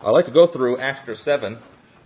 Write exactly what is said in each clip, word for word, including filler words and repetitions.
I'd like to go through Acts chapter seven,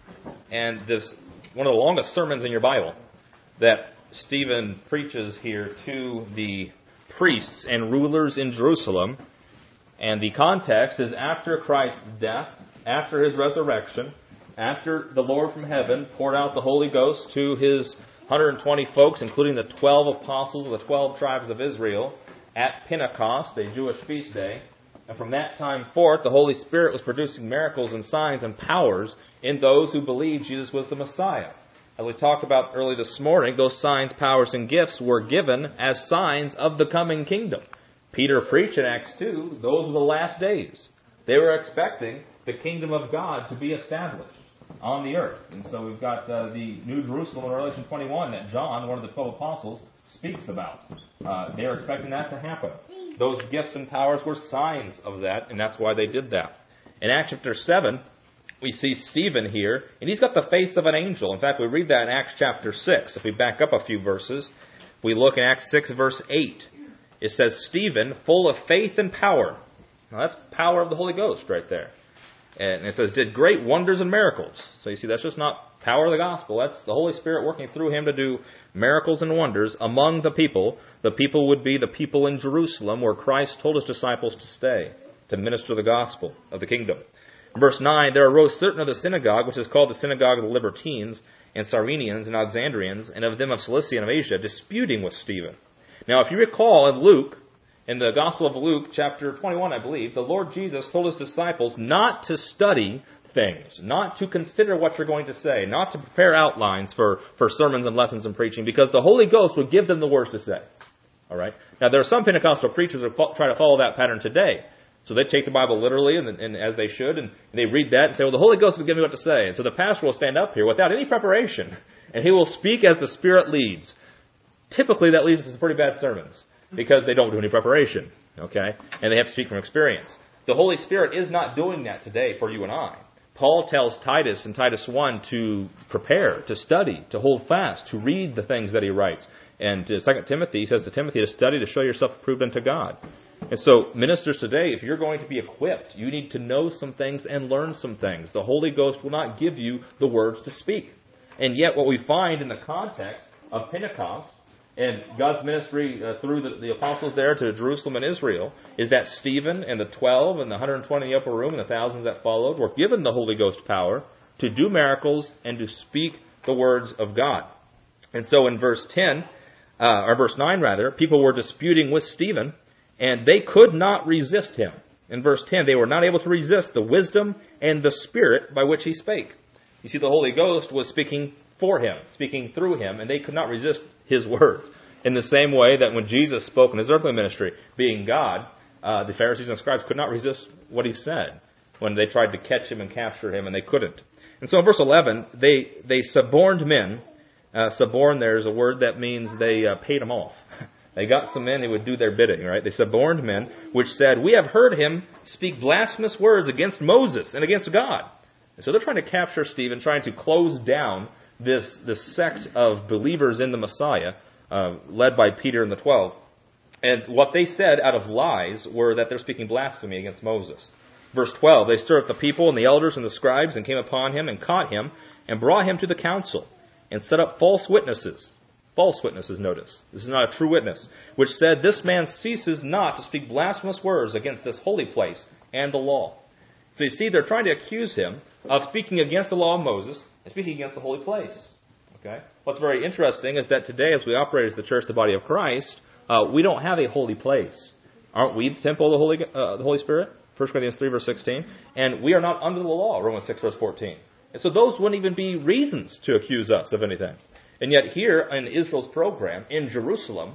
and this one of the longest sermons in your Bible that Stephen preaches here to the priests and rulers in Jerusalem. And the context is after Christ's death, after his resurrection, after the Lord from heaven poured out the Holy Ghost to his one hundred twenty folks, including the twelve apostles of the twelve tribes of Israel, at Pentecost, a Jewish feast day. And from that time forth, the Holy Spirit was producing miracles and signs and powers in those who believed Jesus was the Messiah. As we talked about early this morning, those signs, powers, and gifts were given as signs of the coming kingdom. Peter preached in Acts two, those were the last days. They were expecting the kingdom of God to be established on the earth. And so we've got uh, the New Jerusalem in Revelation twenty-one that John, one of the twelve apostles, speaks about. Uh, they were expecting that to happen. Those gifts and powers were signs of that, and that's why they did that. In Acts chapter seven, we see Stephen here, and he's got the face of an angel. In fact, we read that in Acts chapter six. If we back up a few verses, we look in Acts six, verse eight. It says, Stephen, full of faith and power. Now that's power of the Holy Ghost right there. And it says, did great wonders and miracles. So you see, that's just not power of the gospel. That's the Holy Spirit working through him to do miracles and wonders among the people. The people would be the people in Jerusalem where Christ told his disciples to stay, to minister the gospel of the kingdom. In verse nine, there arose certain of the synagogue, which is called the synagogue of the Libertines, and Cyrenians, and Alexandrians, and of them of Cilicia and of Asia, disputing with Stephen. Now, if you recall in Luke, in the Gospel of Luke, chapter twenty-one, I believe, the Lord Jesus told his disciples not to study things, not to consider what you're going to say, not to prepare outlines for, for sermons and lessons and preaching, because the Holy Ghost would give them the words to say. All right. Now, there are some Pentecostal preachers who try to follow that pattern today. So they take the Bible literally, and, and as they should, and they read that and say, well, the Holy Ghost will give me what to say. And so the pastor will stand up here without any preparation, and he will speak as the Spirit leads. Typically, that leads to some pretty bad sermons, because they don't do any preparation, okay? And they have to speak from experience. The Holy Spirit is not doing that today for you and I. Paul tells Titus in Titus one to prepare, to study, to hold fast, to read the things that he writes. And to Second Timothy, he says to Timothy to study to show yourself approved unto God. And so, ministers today, if you're going to be equipped, you need to know some things and learn some things. The Holy Ghost will not give you the words to speak. And yet, what we find in the context of Pentecost, and God's ministry uh, through the, the apostles there to Jerusalem and Israel, is that Stephen and the twelve and the one hundred twenty in the upper room and the thousands that followed were given the Holy Ghost power to do miracles and to speak the words of God. And so in verse ten, uh, or verse nine rather, people were disputing with Stephen, and they could not resist him. In verse ten, they were not able to resist the wisdom and the spirit by which he spake. You see, the Holy Ghost was speaking for him, speaking through him, and they could not resist his words. In the same way that when Jesus spoke in his earthly ministry, being God, uh, the Pharisees and scribes could not resist what he said when they tried to catch him and capture him, and they couldn't. And so in verse eleven, they, they suborned men. Uh, suborn there is a word that means they uh, paid them off. They got some men who would do their bidding, right? They suborned men, which said, we have heard him speak blasphemous words against Moses and against God. And so they're trying to capture Stephen, trying to close down this, this sect of believers in the Messiah, uh, led by Peter and the twelve. And what they said out of lies were that they're speaking blasphemy against Moses. Verse twelve, they stirred up the people and the elders and the scribes and came upon him and caught him and brought him to the council and set up false witnesses. False witnesses, notice. This is not a true witness. Which said, this man ceases not to speak blasphemous words against this holy place and the law. So you see, they're trying to accuse him of speaking against the law of Moses and speaking against the holy place. Okay. What's very interesting is that today, as we operate as the church, the body of Christ, uh, we don't have a holy place. Aren't we the temple of the Holy, uh, the Holy Spirit? First Corinthians three, verse sixteen. And we are not under the law, Romans six, verse fourteen. And so those wouldn't even be reasons to accuse us of anything. And yet here in Israel's program, in Jerusalem,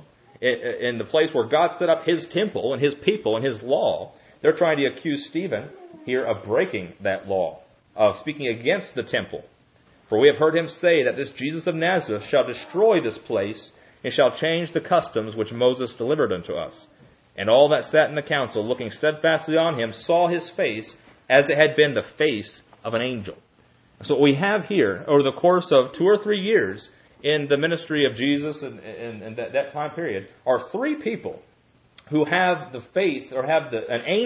in the place where God set up his temple and his people and his law, they're trying to accuse Stephen here of breaking that law, of speaking against the temple. For we have heard him say that this Jesus of Nazareth shall destroy this place and shall change the customs which Moses delivered unto us. And all that sat in the council, looking steadfastly on him, saw his face as it had been the face of an angel. So what we have here, over the course of two or three years in the ministry of Jesus and, and, and that, that time period, are three people who have the face, or have the, an angel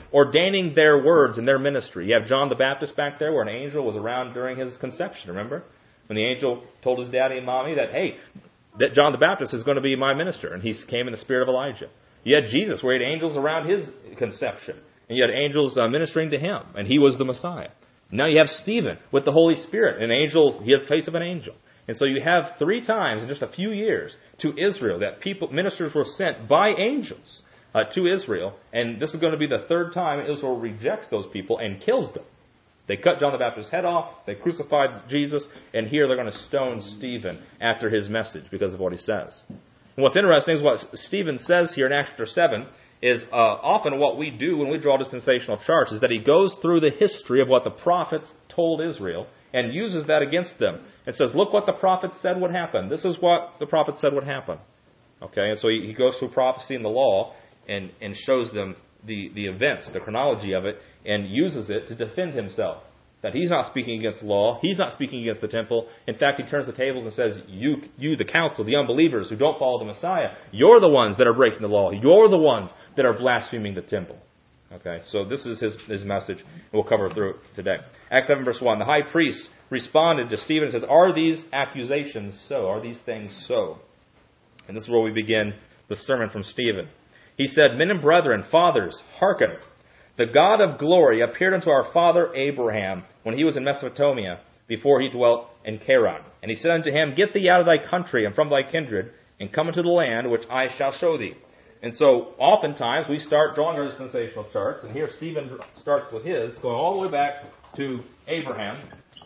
ordaining their words and their ministry. You have John the Baptist back there where an angel was around during his conception, remember? When the angel told his daddy and mommy that, hey, that John the Baptist is going to be my minister, and he came in the spirit of Elijah. You had Jesus where he had angels around his conception, and you had angels uh, ministering to him, and he was the Messiah. Now you have Stephen with the Holy Spirit, an angel, he has the face of an angel. And so you have three times in just a few years to Israel that people, ministers were sent by angels uh, to Israel, and this is going to be the third time Israel rejects those people and kills them. They cut John the Baptist's head off, they crucified Jesus, and here they're going to stone Stephen after his message because of what he says. And what's interesting is what Stephen says here in Acts chapter seven is uh, often what we do when we draw dispensational charts is that he goes through the history of what the prophets told Israel and uses that against them and says, look what the prophets said would happen. This is what the prophets said would happen. Okay, and so he, he goes through prophecy and the law and, and shows them the, the events, the chronology of it, and uses it to defend himself. That he's not speaking against the law, he's not speaking against the temple. In fact, he turns the tables and says, you, you the council, the unbelievers who don't follow the Messiah, you're the ones that are breaking the law. You're the ones that are blaspheming the temple. Okay, so this is his, his message, and we'll cover through it today. Acts seven verse one, the high priest responded to Stephen and says, are these accusations so? Are these things so? And this is where we begin the sermon from Stephen. He said, men and brethren, fathers, hearken. The God of glory appeared unto our father Abraham when he was in Mesopotamia, before he dwelt in Charan. And he said unto him, get thee out of thy country and from thy kindred, and come into the land which I shall show thee. And so, oftentimes, we start drawing our dispensational charts, and here Stephen starts with his, going all the way back to Abraham,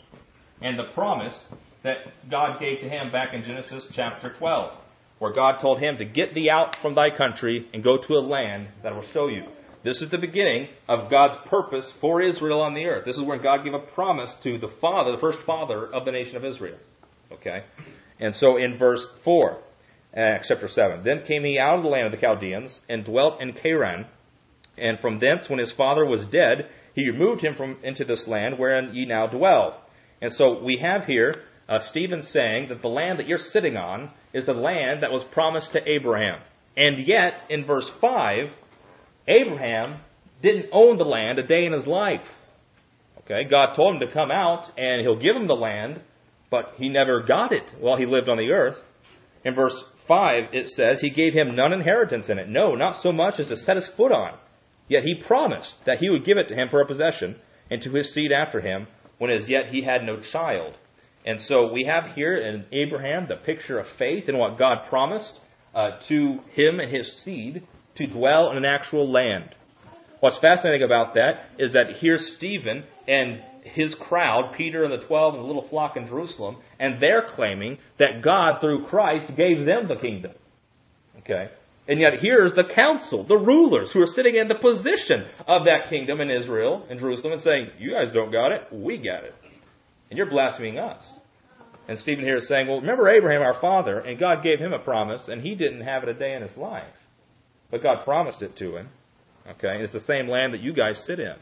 and the promise that God gave to him back in Genesis chapter twelve, where God told him to get thee out from thy country and go to a land that will show you. This is the beginning of God's purpose for Israel on the earth. This is where God gave a promise to the father, the first father of the nation of Israel. Okay? And so in verse four, Acts chapter seven, then came he out of the land of the Chaldeans and dwelt in Charan, and from thence, when his father was dead, he removed him from into this land wherein ye now dwell. And so we have here uh, Stephen saying that the land that you're sitting on is the land that was promised to Abraham. And yet, in verse five, Abraham didn't own the land a day in his life. Okay, God told him to come out and he'll give him the land, but he never got it while he lived on the earth. In verse five, it says, he gave him none inheritance in it. No, not so much as to set his foot on. Yet he promised that he would give it to him for a possession, and to his seed after him, when as yet he had no child. And so we have here in Abraham the picture of faith in what God promised uh, to him and his seed to dwell in an actual land. What's fascinating about that is that here's Stephen and his crowd, Peter and the twelve and the little flock in Jerusalem, and they're claiming that God, through Christ, gave them the kingdom. Okay? And yet here's the council, the rulers, who are sitting in the position of that kingdom in Israel, in Jerusalem, and saying, you guys don't got it, we got it. And you're blaspheming us. And Stephen here is saying, well, remember Abraham, our father, and God gave him a promise, and he didn't have it a day in his life. But God promised it to him. Okay? It's the same land that you guys sit in.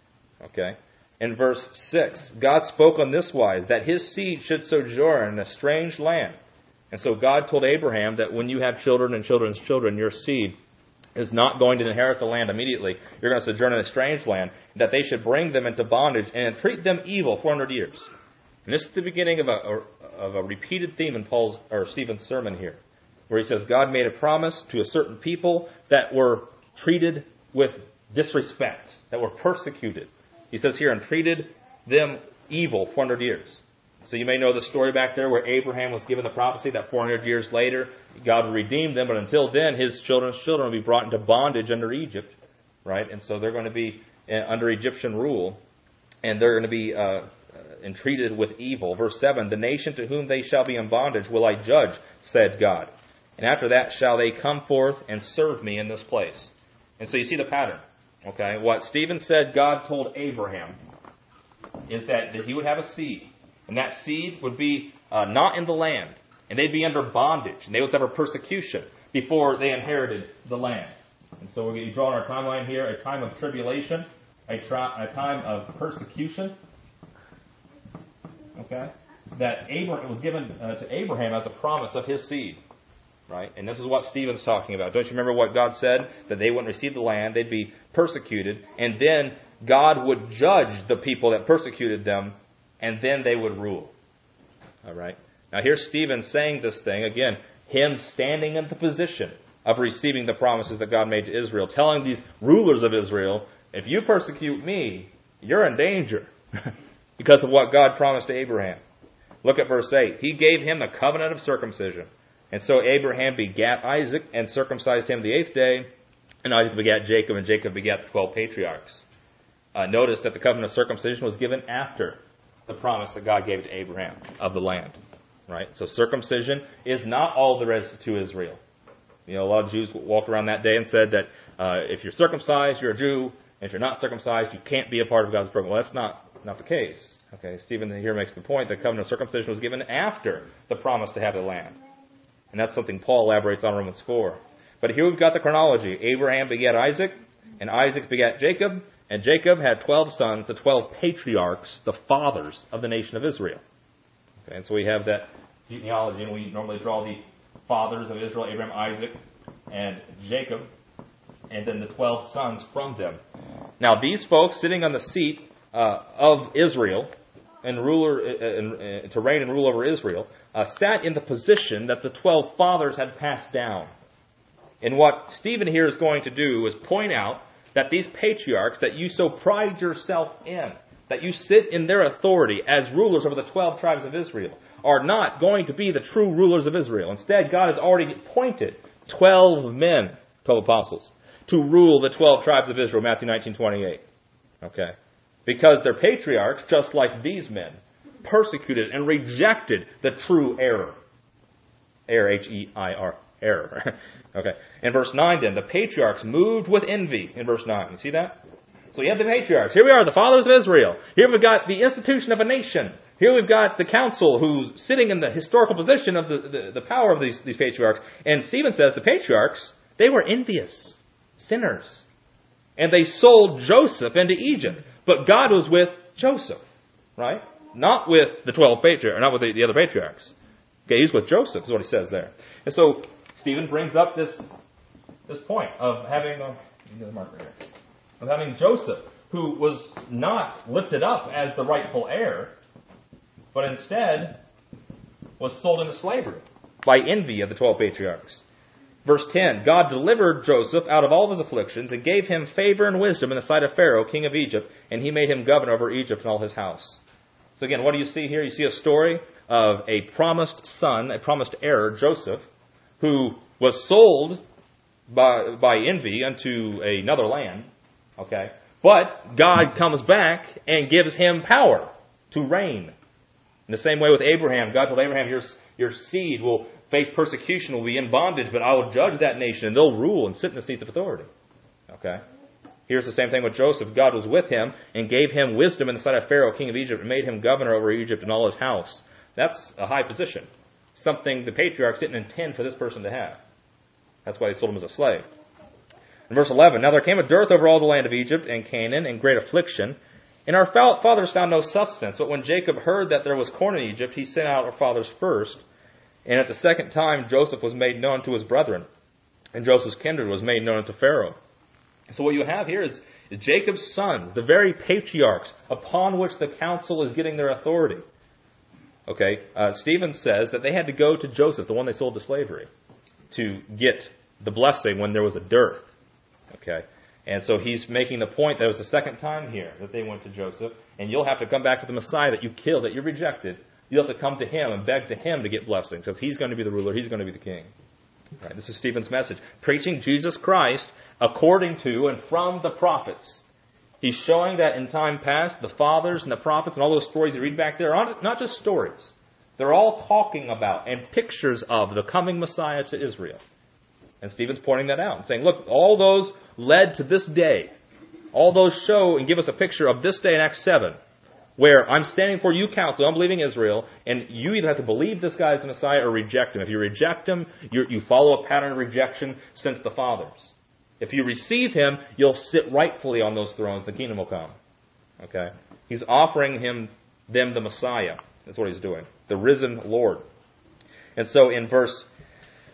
Okay? In verse six, God spoke on this wise, that his seed should sojourn in a strange land. And so God told Abraham that when you have children and children's children, your seed is not going to inherit the land immediately. You're going to sojourn in a strange land, that they should bring them into bondage and treat them evil four hundred years. And this is the beginning of a, of a repeated theme in Paul's or Stephen's sermon here, where he says God made a promise to a certain people that were treated with disrespect, that were persecuted. He says here, and treated them evil four hundred years. So you may know the story back there where Abraham was given the prophecy that four hundred years later God would redeem them, but until then his children's children will be brought into bondage under Egypt, right? And so they're going to be under Egyptian rule, and they're going to be uh, entreated with evil. Verse seven, the nation to whom they shall be in bondage will I judge, said God. And after that shall they come forth and serve me in this place. And so you see the pattern. Okay, what Stephen said God told Abraham is that, that he would have a seed. And that seed would be uh, not in the land. And they'd be under bondage. And they would suffer persecution before they inherited the land. And so we're drawing our timeline here, a time of tribulation, a, tri- a time of persecution. Okay? That Abraham was given uh, to Abraham as a promise of his seed. Right? And this is what Stephen's talking about. Don't you remember what God said? That they wouldn't receive the land, they'd be persecuted, and then God would judge the people that persecuted them, and then they would rule. All right? Now here's Stephen saying this thing, again, him standing in the position of receiving the promises that God made to Israel, telling these rulers of Israel, if you persecute me, you're in danger because of what God promised to Abraham. Look at verse eight. He gave him the covenant of circumcision. And so Abraham begat Isaac and circumcised him the eighth day, and Isaac begat Jacob, and Jacob begat the twelve patriarchs. Uh, notice that the covenant of circumcision was given after the promise that God gave to Abraham of the land. Right? So circumcision is not all there is to Israel. You know, a lot of Jews walked around that day and said that uh, if you're circumcised, you're a Jew, and if you're not circumcised, you can't be a part of God's program. Well, that's not, not the case. Okay, Stephen here makes the point that the covenant of circumcision was given after the promise to have the land. And that's something Paul elaborates on in Romans four. But here we've got the chronology. Abraham begat Isaac, and Isaac begat Jacob, and Jacob had twelve sons, the twelve patriarchs, the fathers of the nation of Israel. Okay, and so we have that genealogy, and we normally draw the fathers of Israel, Abraham, Isaac, and Jacob, and then the twelve sons from them. Now these folks sitting on the seat uh, of Israel, and ruler uh, uh, to reign and rule over Israel, uh, sat in the position that the twelve fathers had passed down. And what Stephen here is going to do is point out that these patriarchs that you so pride yourself in, that you sit in their authority as rulers over the twelve tribes of Israel, are not going to be the true rulers of Israel. Instead, God has already appointed twelve men, twelve apostles, to rule the twelve tribes of Israel, Matthew nineteen twenty-eight. Okay. Because their patriarchs, just like these men, persecuted and rejected the true error. Error, H E I R, error. Okay. In verse nine then, the patriarchs moved with envy, in verse nine. You see that? So you have the patriarchs. Here we are, the fathers of Israel. Here we've got the institution of a nation. Here we've got the council who's sitting in the historical position of the, the, the power of these, these patriarchs. And Stephen says the patriarchs, they were envious, sinners. And they sold Joseph into Egypt. But God was with Joseph, right? Not with the twelve patriarchs, not with the, the other patriarchs. Okay, he's with Joseph, is what he says there. And so Stephen brings up this this point of having a, the marker here, of having Joseph, who was not lifted up as the rightful heir, but instead was sold into slavery by envy of the twelve patriarchs. Verse ten, God delivered Joseph out of all of his afflictions and gave him favor and wisdom in the sight of Pharaoh, king of Egypt, and he made him governor over Egypt and all his house. So again, what do you see here? You see a story of a promised son, a promised heir, Joseph, who was sold by, by envy unto another land. Okay, but God comes back and gives him power to reign. In the same way with Abraham, God told Abraham, your, your seed will face persecution, will be in bondage, but I will judge that nation, and they'll rule and sit in the seats of authority. Okay? Here's the same thing with Joseph. God was with him and gave him wisdom in the sight of Pharaoh, king of Egypt, and made him governor over Egypt and all his house. That's a high position. Something the patriarchs didn't intend for this person to have. That's why they sold him as a slave. In verse eleven, now there came a dearth over all the land of Egypt and Canaan, and great affliction, and our fathers found no sustenance. But when Jacob heard that there was corn in Egypt, he sent out our fathers first. And at the second time, Joseph was made known to his brethren, and Joseph's kindred was made known to Pharaoh. So what you have here is, is Jacob's sons, the very patriarchs upon which the council is getting their authority. Okay, uh, Stephen says that they had to go to Joseph, the one they sold to slavery, to get the blessing when there was a dearth. Okay, and so he's making the point that it was the second time here that they went to Joseph, and you'll have to come back to the Messiah that you killed, that you rejected. You'll have to come to him and beg to him to get blessings, because he's going to be the ruler, he's going to be the king. Right, this is Stephen's message. Preaching Jesus Christ according to and from the prophets. He's showing that in time past, the fathers and the prophets and all those stories you read back there are not just stories. They're all talking about and pictures of the coming Messiah to Israel. And Stephen's pointing that out and saying, look, all those led to this day. All those show and give us a picture of this day in Acts seven, where I'm standing for you, counsel, unbelieving Israel, and you either have to believe this guy is the Messiah or reject him. If you reject him, you you follow a pattern of rejection since the fathers. If you receive him, you'll sit rightfully on those thrones. The kingdom will come. Okay? He's offering him them the Messiah. That's what he's doing. The risen Lord. And so in verse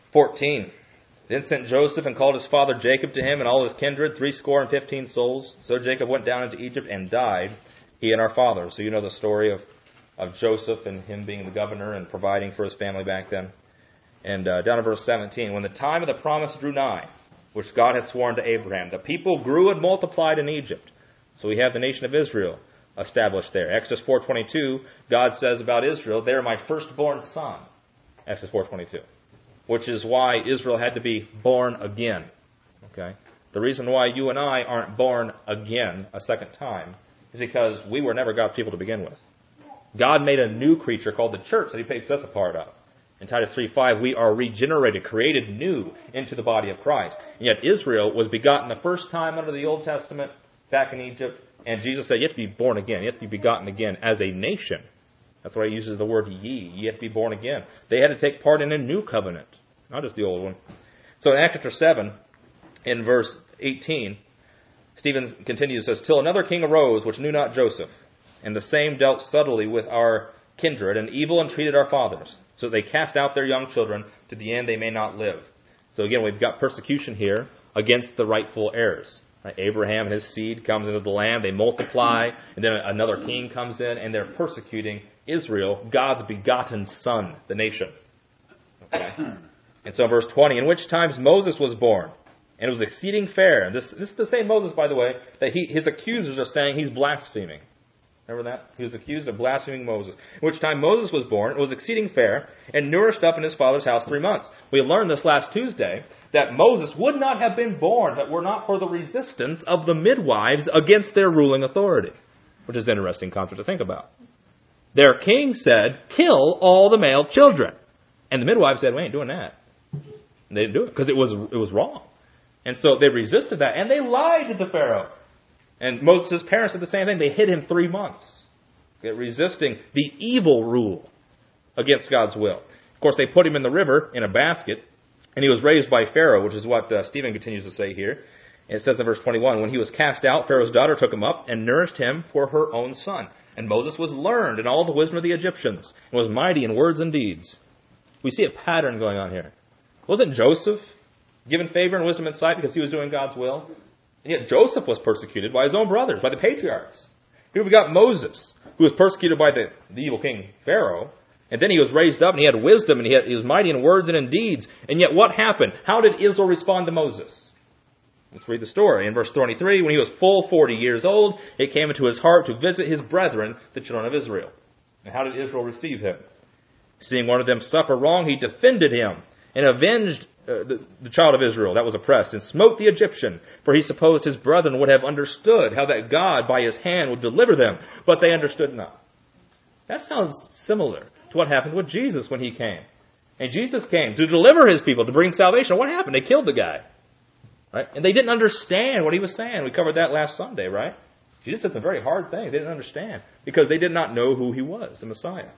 fourteen. Then sent Joseph and called his father Jacob to him and all his kindred, threescore and fifteen souls. So Jacob went down into Egypt and died, he and our father. So you know the story of, of Joseph and him being the governor and providing for his family back then. And uh, down to verse seventeen. When the time of the promise drew nigh, which God had sworn to Abraham, the people grew and multiplied in Egypt. So we have the nation of Israel established there. Exodus four twenty-two, God says about Israel, they are my firstborn son. Exodus four twenty-two. Which is why Israel had to be born again. Okay? The reason why you and I aren't born again a second time is because we were never God's people to begin with. God made a new creature called the church that he takes us a part of. In Titus three five, we are regenerated, created new into the body of Christ. And yet Israel was begotten the first time under the Old Testament back in Egypt. And Jesus said, you have to be born again. You have to be begotten again as a nation. That's why he uses the word ye. You have to be born again. They had to take part in a new covenant, not just the old one. So in Acts chapter seven, in verse eighteen, Stephen continues, says, till another king arose, which knew not Joseph, and the same dealt subtly with our kindred, and evil entreated our fathers. So they cast out their young children, to the end they may not live. So again, we've got persecution here against the rightful heirs. Right? Abraham and his seed comes into the land, they multiply, and then another king comes in, and they're persecuting Israel, God's begotten son, the nation. Okay? And so verse twenty, in which times Moses was born, and it was exceeding fair. And this, this is the same Moses, by the way, that he, his accusers are saying he's blaspheming. Remember that? He was accused of blaspheming Moses. In which time Moses was born, it was exceeding fair, and nourished up in his father's house three months. We learned this last Tuesday, that Moses would not have been born if it were not for the resistance of the midwives against their ruling authority. Which is an interesting concept to think about. Their king said, kill all the male children. And the midwives said, we ain't doing that. And they didn't do it, because it was, it was wrong. And so they resisted that, and they lied to the Pharaoh. And Moses' parents did the same thing. They hid him three months, okay, resisting the evil rule against God's will. Of course, they put him in the river in a basket, and he was raised by Pharaoh, which is what uh, Stephen continues to say here. And it says in verse twenty-one, when he was cast out, Pharaoh's daughter took him up and nourished him for her own son. And Moses was learned in all the wisdom of the Egyptians, and was mighty in words and deeds. We see a pattern going on here. Wasn't Joseph given favor and wisdom and sight because he was doing God's will? And yet Joseph was persecuted by his own brothers, by the patriarchs. Here we got Moses, who was persecuted by the, the evil king Pharaoh. And then he was raised up and he had wisdom and he, had, he was mighty in words and in deeds. And yet what happened? How did Israel respond to Moses? Let's read the story. In verse twenty-three, when he was full forty years old, it came into his heart to visit his brethren, the children of Israel. And how did Israel receive him? Seeing one of them suffer wrong, he defended him and avenged uh, the, the child of Israel that was oppressed and smote the Egyptian, for he supposed his brethren would have understood how that God by his hand would deliver them, but they understood not. That sounds similar to what happened with Jesus when he came. And Jesus came to deliver his people, to bring salvation. What happened? They killed the guy. Right? And they didn't understand what he was saying. We covered that last Sunday, right? Jesus did some very hard things. They didn't understand because they did not know who he was, the Messiah.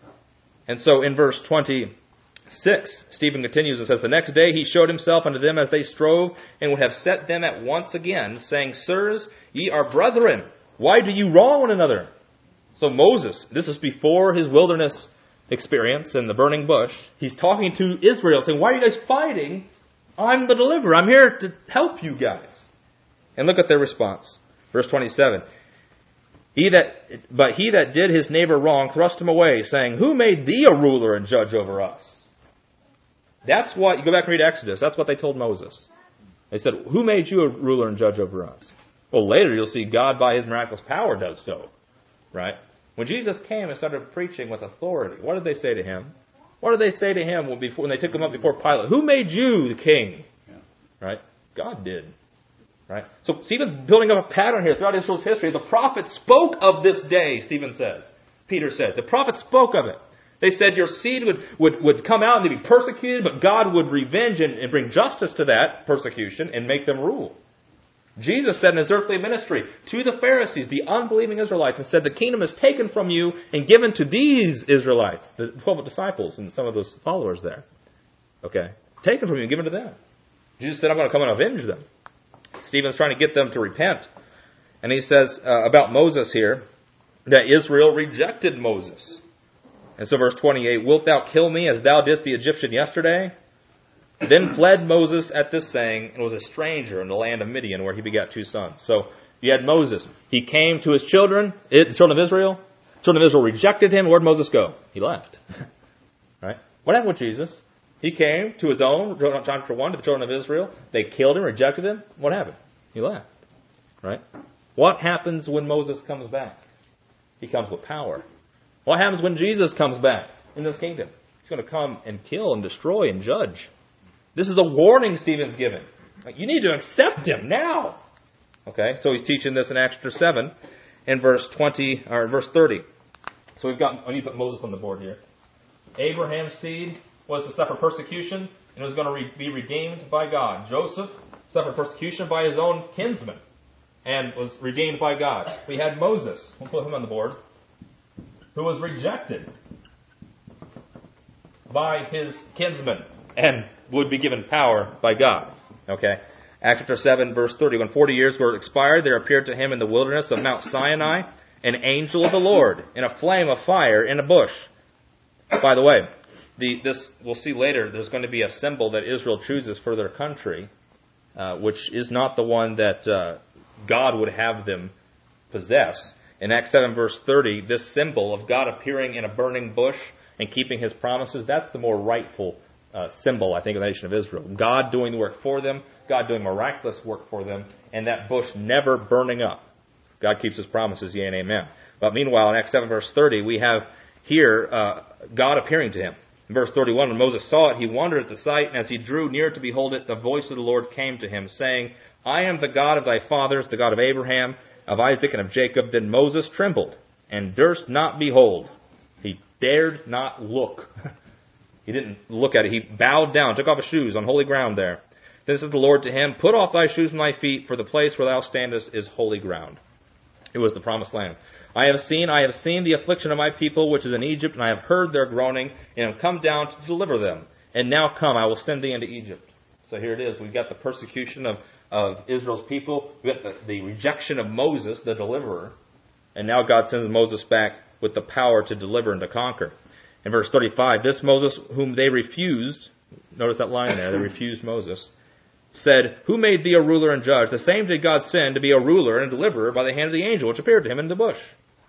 And so in verse twenty-six, Stephen continues and says, the next day he showed himself unto them as they strove, and would have set them at once again, saying, sirs, ye are brethren. Why do you wrong one another? So Moses, this is before his wilderness experience in the burning bush. He's talking to Israel, saying, why are you guys fighting? I'm the deliverer. I'm here to help you guys. And look at their response. Verse twenty-seven. He that, but he that did his neighbor wrong thrust him away, saying, who made thee a ruler and judge over us? That's what, you go back and read Exodus, that's what they told Moses. They said, who made you a ruler and judge over us? Well, later you'll see God by his miraculous power does so. Right? When Jesus came and started preaching with authority, what did they say to him? What did they say to him when, before, when they took him up before Pilate? Who made you the king? Yeah. Right? God did. Right? So Stephen's building up a pattern here throughout Israel's history. The prophets spoke of this day, Stephen says. Peter said. The prophets spoke of it. They said your seed would, would, would come out and they'd be persecuted, but God would revenge and, and bring justice to that persecution and make them rule. Jesus said in his earthly ministry to the Pharisees, the unbelieving Israelites, and said, the kingdom is taken from you and given to these Israelites, the twelve disciples and some of those followers there. Okay? Taken from you and given to them. Jesus said, I'm going to come and avenge them. Stephen's trying to get them to repent. And he says uh, about Moses here, that Israel rejected Moses. And so verse twenty-eight, wilt thou kill me as thou didst the Egyptian yesterday? Then fled Moses at this saying, and was a stranger in the land of Midian, where he begat two sons. So you had Moses. He came to his children, the children of Israel. The children of Israel rejected him. Where did Moses go? He left. Right? What happened with Jesus? He came to his own, John chapter one, to the children of Israel. They killed him, rejected him. What happened? He left. Right? What happens when Moses comes back? He comes with power. What happens when Jesus comes back in this kingdom? He's going to come and kill and destroy and judge. This is a warning Stephen's given. You need to accept him now. Okay, so he's teaching this in Acts chapter seven, in verse twenty or verse thirty. So we've got. I need to put Moses on the board here. Abraham's seed was to suffer persecution and was going to re- be redeemed by God. Joseph suffered persecution by his own kinsmen and was redeemed by God. We had Moses. We'll put him on the board, who was rejected by his kinsmen and would be given power by God. Okay. Acts chapter seven, verse thirty. When forty years were expired, there appeared to him in the wilderness of Mount Sinai an angel of the Lord in a flame of fire in a bush. By the way, the, this we'll see later, there's going to be a symbol that Israel chooses for their country, uh, which is not the one that uh, God would have them possess. In Acts seven, verse thirty, this symbol of God appearing in a burning bush and keeping his promises, that's the more rightful Uh, symbol, I think, of the nation of Israel. God doing the work for them, God doing miraculous work for them, and that bush never burning up. God keeps his promises, yea and amen. But meanwhile, in Acts seven, verse thirty, we have here uh, God appearing to him. In verse thirty-one, when Moses saw it, he wondered at the sight, and as he drew near to behold it, the voice of the Lord came to him, saying, I am the God of thy fathers, the God of Abraham, of Isaac, and of Jacob. Then Moses trembled, and durst not behold. He dared not look. He didn't look at it. He bowed down, took off his shoes on holy ground there. Then said the Lord to him, Put off thy shoes from thy feet, for the place where thou standest is holy ground. It was the promised land. I have seen, I have seen the affliction of my people, which is in Egypt, and I have heard their groaning, and have come down to deliver them. And now come, I will send thee into Egypt. So here it is. We've got the persecution of, of Israel's people. We've got the, the rejection of Moses, the deliverer. And now God sends Moses back with the power to deliver and to conquer. In verse thirty-five, this Moses whom they refused, notice that line there, they refused Moses, said, Who made thee a ruler and judge? The same did God send to be a ruler and a deliverer by the hand of the angel which appeared to him in the bush.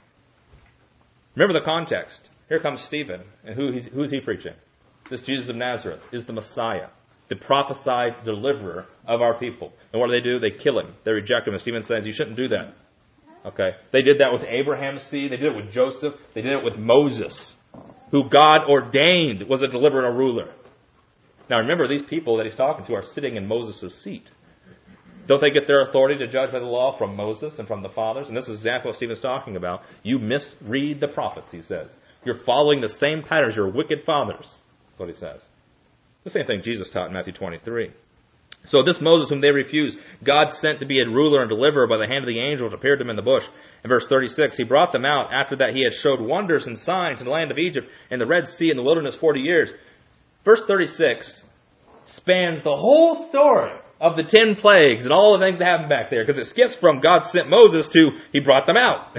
Remember the context. Here comes Stephen. And who is who is he preaching? This Jesus of Nazareth is the Messiah, the prophesied deliverer of our people. And what do they do? They kill him. They reject him. And Stephen says, you shouldn't do that. Okay. They did that with Abraham's seed. They did it with Joseph. They did it with Moses, who God ordained was a deliverer and a ruler. Now remember, these people that he's talking to are sitting in Moses' seat. Don't they get their authority to judge by the law from Moses and from the fathers? And this is exactly what Stephen's talking about. You misread the prophets, he says. You're following the same patterns. You're wicked fathers. That's what he says. The same thing Jesus taught in Matthew twenty-three. So this Moses whom they refused, God sent to be a ruler and deliverer by the hand of the angel which appeared to him in the bush. In verse thirty-six, he brought them out after that he had showed wonders and signs in the land of Egypt and the Red Sea and the wilderness forty years. Verse thirty-six spans the whole story of the ten plagues and all the things that happened back there, because it skips from God sent Moses to he brought them out.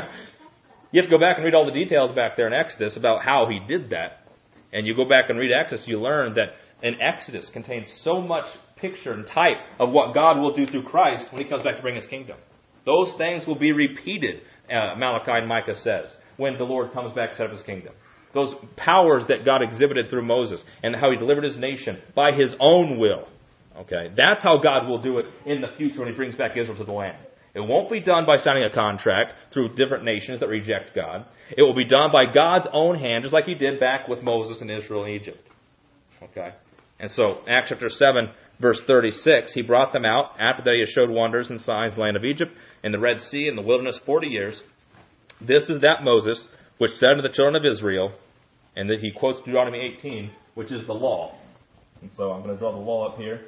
You have to go back and read all the details back there in Exodus about how he did that. And you go back and read Exodus, you learn that in Exodus contains so much picture and type of what God will do through Christ when he comes back to bring his kingdom. Those things will be repeated, uh, Malachi and Micah says, when the Lord comes back to set up his kingdom. Those powers that God exhibited through Moses and how he delivered his nation by his own will. Okay, that's how God will do it in the future when he brings back Israel to the land. It won't be done by signing a contract through different nations that reject God. It will be done by God's own hand, just like he did back with Moses and Israel in Egypt. Okay, and so Acts chapter seven, verse thirty-six, he brought them out after that he had showed wonders and signs in the land of Egypt and the Red Sea and the wilderness forty years. This is that Moses which said to the children of Israel, and that he quotes Deuteronomy eighteen, which is the law. And so I'm going to draw the law up here.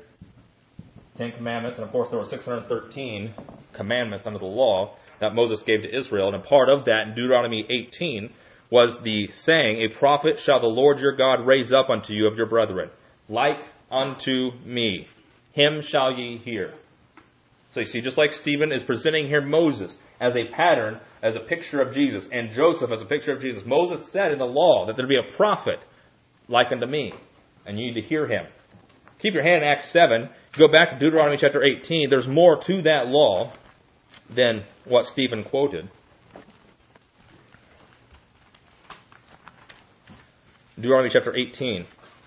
Ten Commandments, and of course there were six hundred thirteen commandments under the law that Moses gave to Israel. And a part of that in Deuteronomy eighteen was the saying, a prophet shall the Lord your God raise up unto you of your brethren, like unto me. Him shall ye hear. So you see, just like Stephen is presenting here Moses as a pattern, as a picture of Jesus, and Joseph as a picture of Jesus. Moses said in the law that there would be a prophet like unto me, and you need to hear him. keep your hand in Acts seven. Go back to Deuteronomy chapter eighteen. There's more to that law than what Stephen quoted. Deuteronomy chapter eighteen.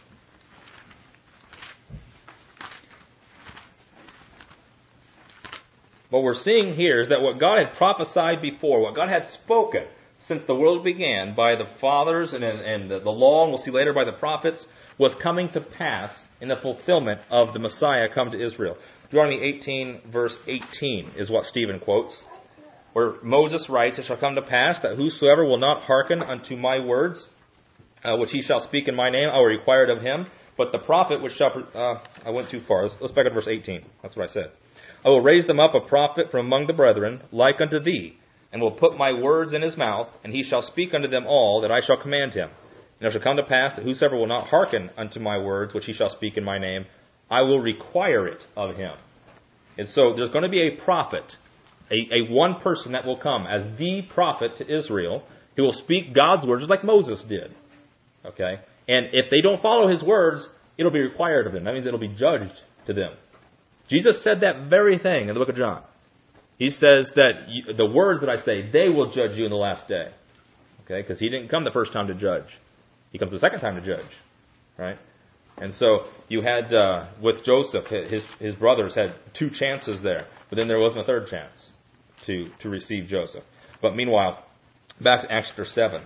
What we're seeing here is that what God had prophesied before, what God had spoken since the world began by the fathers and, and the law, and we'll see later by the prophets, was coming to pass in the fulfillment of the Messiah come to Israel. Deuteronomy eighteen, verse eighteen is what Stephen quotes, where Moses writes, "It shall come to pass that whosoever will not hearken unto my words, uh, which he shall speak in my name, I will require it of him. But the prophet which shall..." Uh, I went too far. Let's, let's back up to verse eighteen. That's what I said. "I will raise them up a prophet from among the brethren, like unto thee, and will put my words in his mouth, and he shall speak unto them all that I shall command him. And it shall come to pass that whosoever will not hearken unto my words, which he shall speak in my name, I will require it of him." And so there's going to be a prophet, a, a one person that will come as the prophet to Israel, who will speak God's words just like Moses did. Okay? And if they don't follow his words, it'll be required of them. That means it'll be judged to them. Jesus said that very thing in the book of John. He says that you, the words that I say, they will judge you in the last day. Okay? Because he didn't come the first time to judge. He comes the second time to judge. Right? And so you had, uh, with Joseph, his his brothers had two chances there. But then there wasn't a third chance to, to receive Joseph. But meanwhile, back to Acts chapter seven.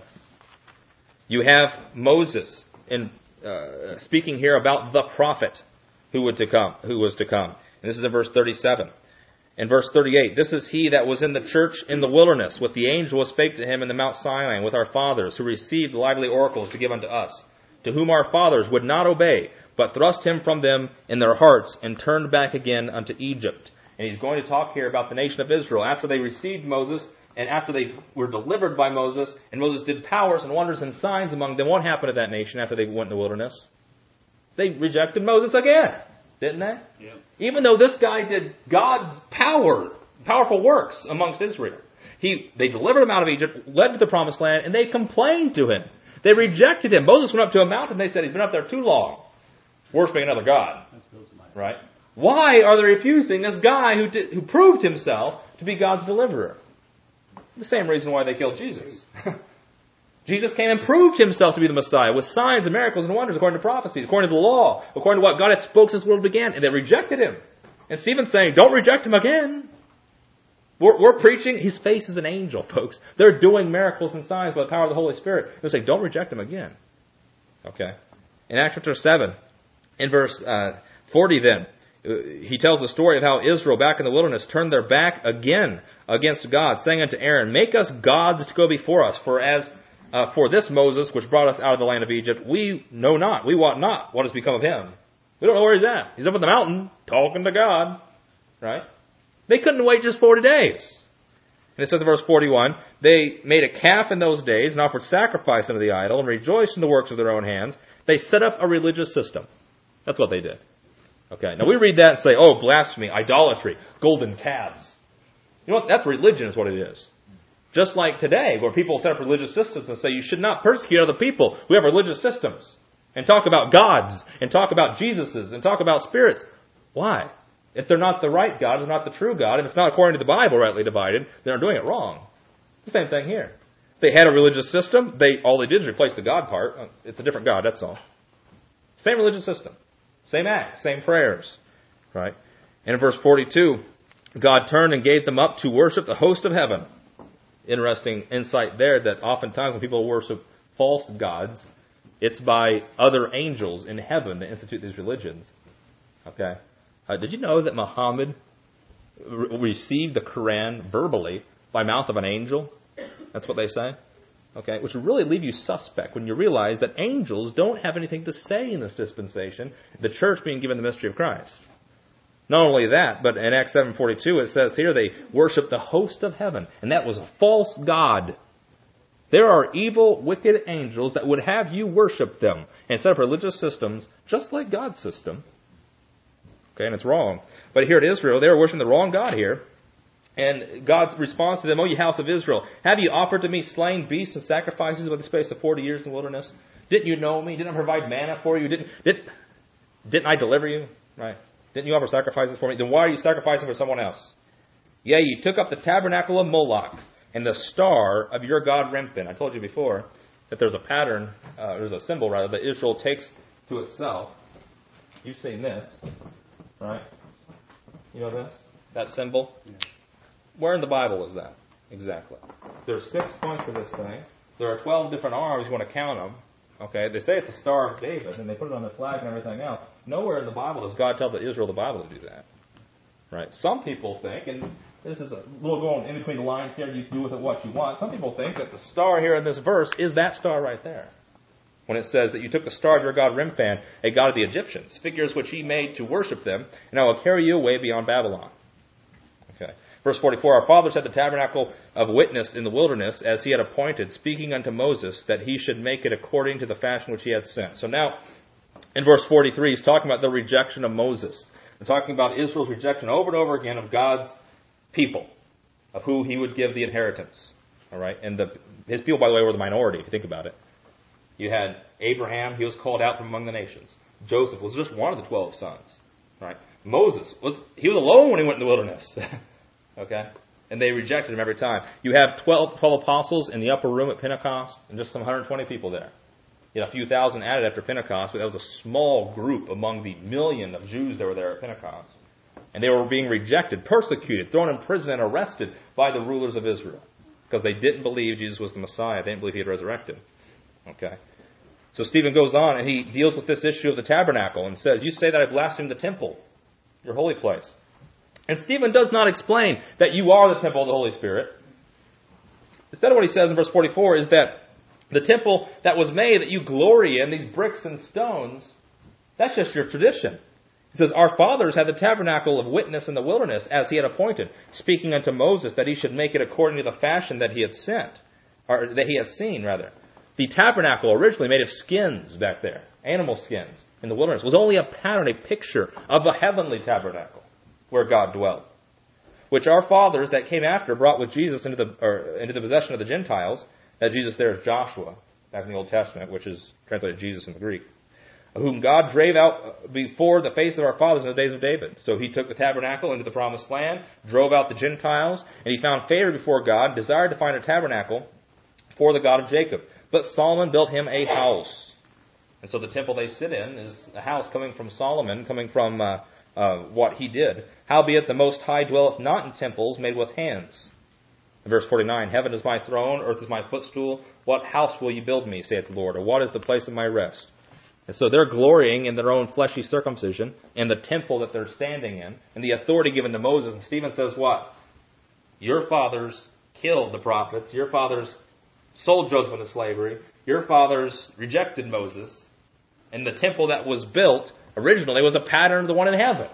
You have Moses in, uh, speaking here about the prophet who would to come, who was to come. And this is in verse thirty-seven. In verse thirty-eight, "This is he that was in the church in the wilderness, with the angel who spake to him in the Mount Sinai, and with our fathers, who received lively oracles to give unto us, to whom our fathers would not obey, but thrust him from them in their hearts, and turned back again unto Egypt." And he's going to talk here about the nation of Israel after they received Moses, and after they were delivered by Moses, and Moses did powers and wonders and signs among them. What happened to that nation after they went in the wilderness? They rejected Moses again, didn't they? Yeah. Even though this guy did God's power, powerful works amongst Israel. He, they delivered him out of Egypt, led to the promised land, and they complained to him. They rejected him. Moses went up to a mountain. They said, "He's been up there too long, worshiping another god." Right? Why are they refusing this guy who did, who proved himself to be God's deliverer? The same reason why they killed Jesus. Jesus came and proved himself to be the Messiah with signs and miracles and wonders according to prophecy, according to the law, according to what God had spoken since the world began, and they rejected him. And Stephen's saying, don't reject him again. We're, we're preaching, his face is an angel, folks. They're doing miracles and signs by the power of the Holy Spirit. They're saying, don't reject him again. Okay. In Acts chapter seven, in verse uh, forty then, he tells the story of how Israel back in the wilderness turned their back again against God, saying unto Aaron, "Make us gods to go before us, for as uh, for this Moses, which brought us out of the land of Egypt, we know not, we wot not what has become of him." We don't know where he's at. He's up on the mountain, talking to God. Right? They couldn't wait just forty days. And it says in verse forty-one, "They made a calf in those days, and offered sacrifice unto the idol, and rejoiced in the works of their own hands. They set up a religious system." That's what they did. Okay, now we read that and say, oh, blasphemy, idolatry, golden calves. You know what? That's religion is what it is. Just like today, where people set up religious systems and say you should not persecute other people. We have religious systems. And talk about gods, and talk about Jesuses, and talk about spirits. Why? If they're not the right God, they're not the true God, if it's not according to the Bible rightly divided, then they're doing it wrong. It's the same thing here. They had a religious system. They all they did is replace the God part. It's a different God, that's all. Same religious system. Same acts, same prayers. Right? And in verse forty-two, God turned and gave them up to worship the host of heaven. Interesting insight there that oftentimes when people worship false gods, it's by other angels in heaven that institute these religions. Okay? Uh, did you know that Muhammad re- received the Quran verbally by mouth of an angel? That's what they say. Okay, which will really leave you suspect when you realize that angels don't have anything to say in this dispensation, the church being given the mystery of Christ. Not only that, but in Acts seven forty-two it says here they worship the host of heaven, and that was a false god. There are evil, wicked angels that would have you worship them and set up religious systems just like God's system. Okay, and it's wrong. But here at Israel, they were worshiping the wrong God here. And God's response to them, "O ye house of Israel, have ye offered to me slain beasts and sacrifices by the space of forty years in the wilderness? Didn't you know me? Didn't I provide manna for you? Didn't, did, Didn't I deliver you? Right? Didn't you offer sacrifices for me? Then why are you sacrificing for someone else? Yea, you took up the tabernacle of Moloch and the star of your god Remphan. I told you before that there's a pattern, uh, there's a symbol rather, that Israel takes to itself. You've seen this, right? You know this? That symbol? Yeah. Where in the Bible is that? Exactly. There's six points to this thing. There are twelve different arms. You want to count them. Okay, they say it's the Star of David, and they put it on the flag and everything else. Nowhere in the Bible does God tell the Israel the Bible to do that. Right? Some people think, and this is a little going in between the lines here, you do with it what you want. Some people think that the star here in this verse is that star right there. When it says that you took the star of your god Remphan, a god of the Egyptians, figures which he made to worship them, and I will carry you away beyond Babylon. Okay. Verse forty-four, our fathers had the tabernacle of witness in the wilderness, as he had appointed, speaking unto Moses, that he should make it according to the fashion which he had sent. So now, in verse forty-three, he's talking about the rejection of Moses. We're talking about Israel's rejection over and over again of God's people, of who he would give the inheritance. All right, and the, his people, by the way, were the minority, if you think about it. You had Abraham, he was called out from among the nations. Joseph was just one of the twelve sons. Right? Moses, was he was alone when he went in the wilderness. Okay? And they rejected him every time. You have twelve, twelve apostles in the upper room at Pentecost, and just some one hundred twenty people there. You had a few thousand added after Pentecost, but that was a small group among the million of Jews that were there at Pentecost. And they were being rejected, persecuted, thrown in prison, and arrested by the rulers of Israel. Because they didn't believe Jesus was the Messiah. They didn't believe he had resurrected. Okay? So Stephen goes on and he deals with this issue of the tabernacle and says, you say that I blasphemed the temple, your holy place. And Stephen does not explain that you are the temple of the Holy Spirit. Instead of what he says in verse forty-four is that the temple that was made, that you glory in, these bricks and stones, that's just your tradition. He says, our fathers had the tabernacle of witness in the wilderness, as he had appointed, speaking unto Moses that he should make it according to the fashion that he had sent, or that he had seen, rather. The tabernacle, originally made of skins back there, animal skins in the wilderness, was only a pattern, a picture of the heavenly tabernacle where God dwelt, which our fathers that came after brought with Jesus into the or into the possession of the Gentiles. That Jesus there is Joshua, back in the Old Testament, which is translated Jesus in the Greek, whom God drave out before the face of our fathers in the days of David. So he took the tabernacle into the promised land, drove out the Gentiles, and he found favor before God, desired to find a tabernacle for the God of Jacob. But Solomon built him a house. And so the temple they sit in is a house coming from Solomon, coming from uh, uh, what he did. Howbeit the Most High dwelleth not in temples made with hands. In verse forty-nine, heaven is my throne, earth is my footstool. What house will you build me, saith the Lord? Or what is the place of my rest? And so they're glorying in their own fleshy circumcision, and the temple that they're standing in, and the authority given to Moses. And Stephen says what? Your fathers killed the prophets. Your fathers sold Joseph into slavery. Your fathers rejected Moses. And the temple that was built originally was a pattern of the one in heaven.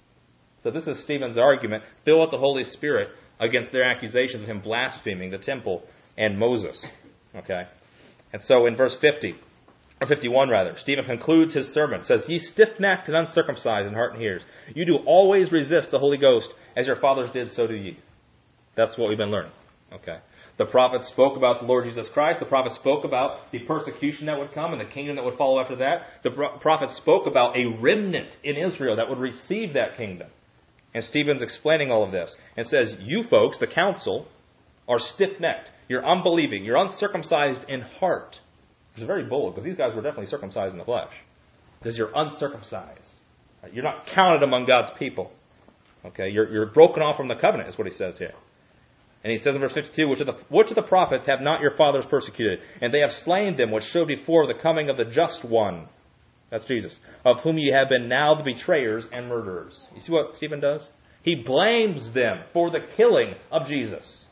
So this is Stephen's argument, filled with the Holy Spirit, against their accusations of him blaspheming the temple and Moses. Okay? And so in verse fifty, or fifty-one rather, Stephen concludes his sermon. Says, ye stiff-necked and uncircumcised in heart and ears, you do always resist the Holy Ghost, as your fathers did, so do ye. That's what we've been learning. Okay? The prophets spoke about the Lord Jesus Christ. The prophets spoke about the persecution that would come and the kingdom that would follow after that. The prophets spoke about a remnant in Israel that would receive that kingdom. And Stephen's explaining all of this and says, you folks, the council, are stiff-necked. You're unbelieving. You're uncircumcised in heart. Which is very bold, because these guys were definitely circumcised in the flesh. Because you're uncircumcised. You're not counted among God's people. Okay, you're, you're broken off from the covenant, is what he says here. And he says in verse fifty-two, which of, the, which of the prophets have not your fathers persecuted? And they have slain them, which showed before the coming of the just one. That's Jesus. Of whom ye have been now the betrayers and murderers. You see what Stephen does? He blames them for the killing of Jesus.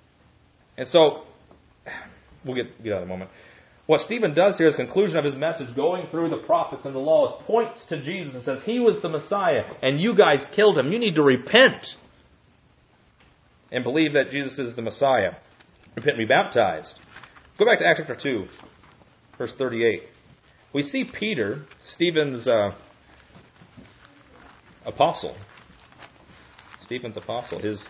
And so, we'll get, get out in a moment. What Stephen does here is conclusion of his message, going through the prophets and the laws, points to Jesus and says, he was the Messiah, and you guys killed him. You need to repent and believe that Jesus is the Messiah. Repent and be baptized. Go back to Acts chapter two, verse thirty-eight. We see Peter, Stephen's uh, apostle, Stephen's apostle, his,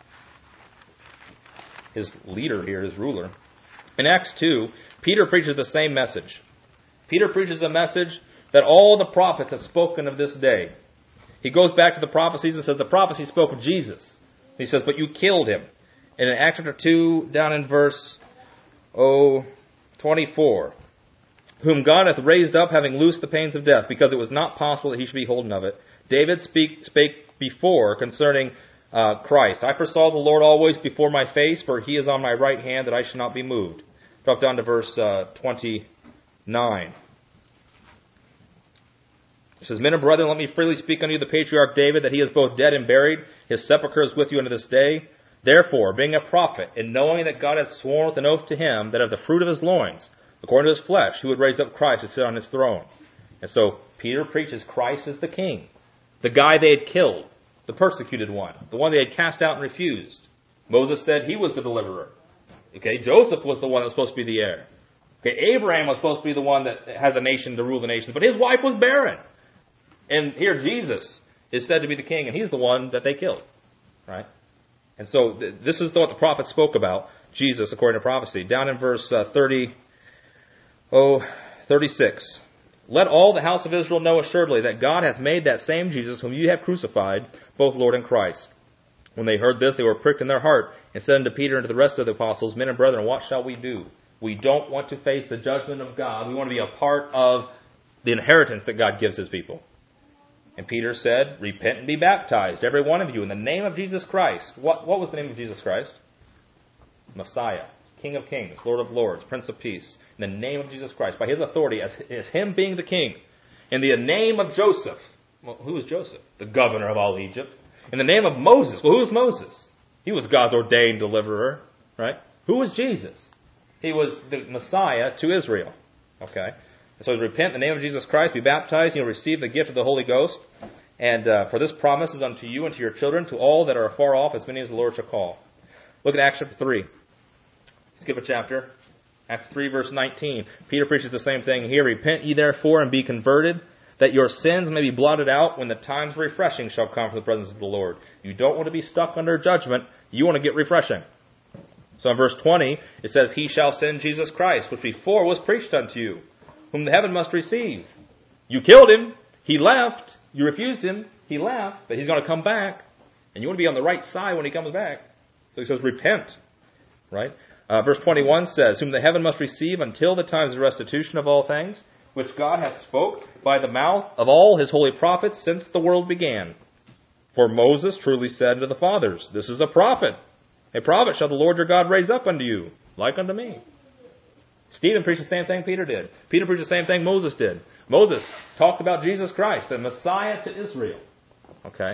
his leader here, his ruler. In Acts two, Peter preaches the same message. Peter preaches a message that all the prophets have spoken of this day. He goes back to the prophecies and says the prophecy spoke of Jesus. He says, but you killed him. And in Acts chapter two, down in verse oh, twenty-four, whom God hath raised up, having loosed the pains of death, because it was not possible that he should be holden of it. David speak, spake before concerning uh, Christ. I foresaw the Lord always before my face, for he is on my right hand, that I should not be moved. Drop down to verse uh, twenty-nine. It says, men and brethren, let me freely speak unto you the patriarch David, that he is both dead and buried. His sepulchre is with you unto this day. Therefore, being a prophet, and knowing that God hath sworn with an oath to him, that of the fruit of his loins, according to his flesh, he would raise up Christ to sit on his throne. And so Peter preaches Christ as the king, the guy they had killed, the persecuted one, the one they had cast out and refused. Moses said he was the deliverer. Okay, Joseph was the one that was supposed to be the heir. Okay, Abraham was supposed to be the one that has a nation to rule the nations, but his wife was barren. And here Jesus is said to be the king, and he's the one that they killed. Right? And so th- this is what the prophet spoke about, Jesus, according to prophecy. Down in verse uh, thirty, oh, thirty-six. Let all the house of Israel know assuredly that God hath made that same Jesus whom you have crucified, both Lord and Christ. When they heard this, they were pricked in their heart, and said unto Peter and to the rest of the apostles, men and brethren, what shall we do? We don't want to face the judgment of God. We want to be a part of the inheritance that God gives his people. And Peter said, repent and be baptized, every one of you, in the name of Jesus Christ. What, what was the name of Jesus Christ? Messiah, King of Kings, Lord of Lords, Prince of Peace. In the name of Jesus Christ, by his authority, as, as him being the king. In the name of Joseph. Well, who was Joseph? The governor of all Egypt. In the name of Moses. Well, who was Moses? He was God's ordained deliverer, right? Who was Jesus? He was the Messiah to Israel. Okay? So repent in the name of Jesus Christ, be baptized, and you'll receive the gift of the Holy Ghost. And uh, for this promise is unto you and to your children, to all that are afar off, as many as the Lord shall call. Look at Acts chapter three. Skip a chapter. Acts three, verse nineteen. Peter preaches the same thing here. Repent ye therefore and be converted, that your sins may be blotted out when the times of refreshing shall come from the presence of the Lord. You don't want to be stuck under judgment. You want to get refreshing. So in verse twenty, it says, he shall send Jesus Christ, which before was preached unto you, whom the heaven must receive. You killed him. He left. You refused him. He left. But he's going to come back. And you want to be on the right side when he comes back. So he says, repent. Right? Uh, verse twenty-one says, whom the heaven must receive until the times of restitution of all things, which God hath spoke by the mouth of all his holy prophets since the world began. For Moses truly said to the fathers, this is a prophet. A prophet shall the Lord your God raise up unto you, like unto me. Stephen preached the same thing Peter did. Peter preached the same thing Moses did. Moses talked about Jesus Christ, the Messiah to Israel. Okay.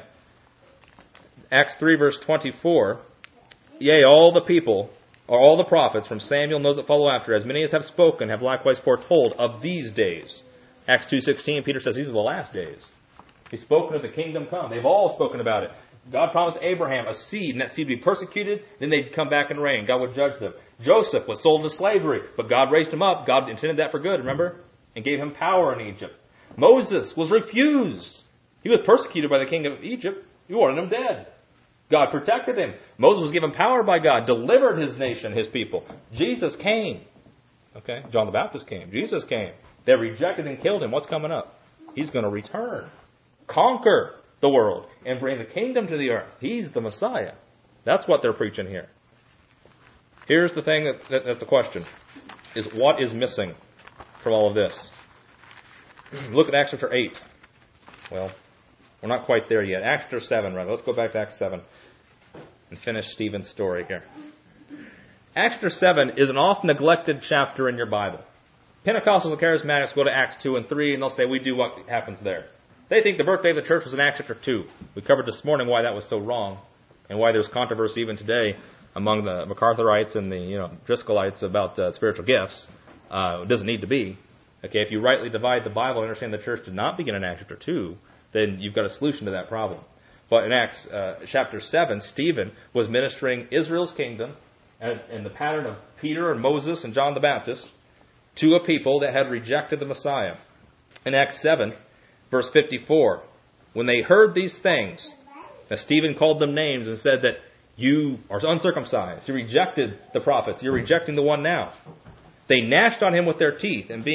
Acts three, verse twenty-four. Yea, all the people, or all the prophets, from Samuel and those that follow after, as many as have spoken, have likewise foretold of these days. Acts two sixteen, Peter says these are the last days. He's spoken of the kingdom come. They've all spoken about it. God promised Abraham a seed, and that seed would be persecuted, then they'd come back and reign. God would judge them. Joseph was sold into slavery, but God raised him up. God intended that for good, remember? And gave him power in Egypt. Moses was refused. He was persecuted by the king of Egypt. He wanted him dead. God protected him. Moses was given power by God, delivered his nation, his people. Jesus came. Okay? John the Baptist came. Jesus came. They rejected and killed him. What's coming up? He's going to return. Conquer the world and bring the kingdom to the earth. He's the Messiah. That's what they're preaching here. Here's the thing that, that, that's a question, is what is missing from all of this? Look at Acts chapter eight. Well, we're not quite there yet. Acts chapter seven, rather. Let's go back to Acts seven and finish Stephen's story here. Acts chapter seven is an oft-neglected chapter in your Bible. Pentecostals and Charismatics go to Acts two and three, and they'll say, we do what happens there. They think the birthday of the church was in Acts chapter two. We covered this morning why that was so wrong, and why there's controversy even today among the MacArthurites and the you know Driscollites about uh, spiritual gifts. Uh, it doesn't need to be. Okay, if you rightly divide the Bible and understand the church did not begin in Acts chapter two, then you've got a solution to that problem. But in Acts uh, chapter seven, Stephen was ministering Israel's kingdom and, and the pattern of Peter and Moses and John the Baptist to a people that had rejected the Messiah. In Acts seven, verse fifty-four, when they heard these things, that Stephen called them names and said that you are uncircumcised. You rejected the prophets. You're rejecting the one now. They gnashed on him with their teeth, and being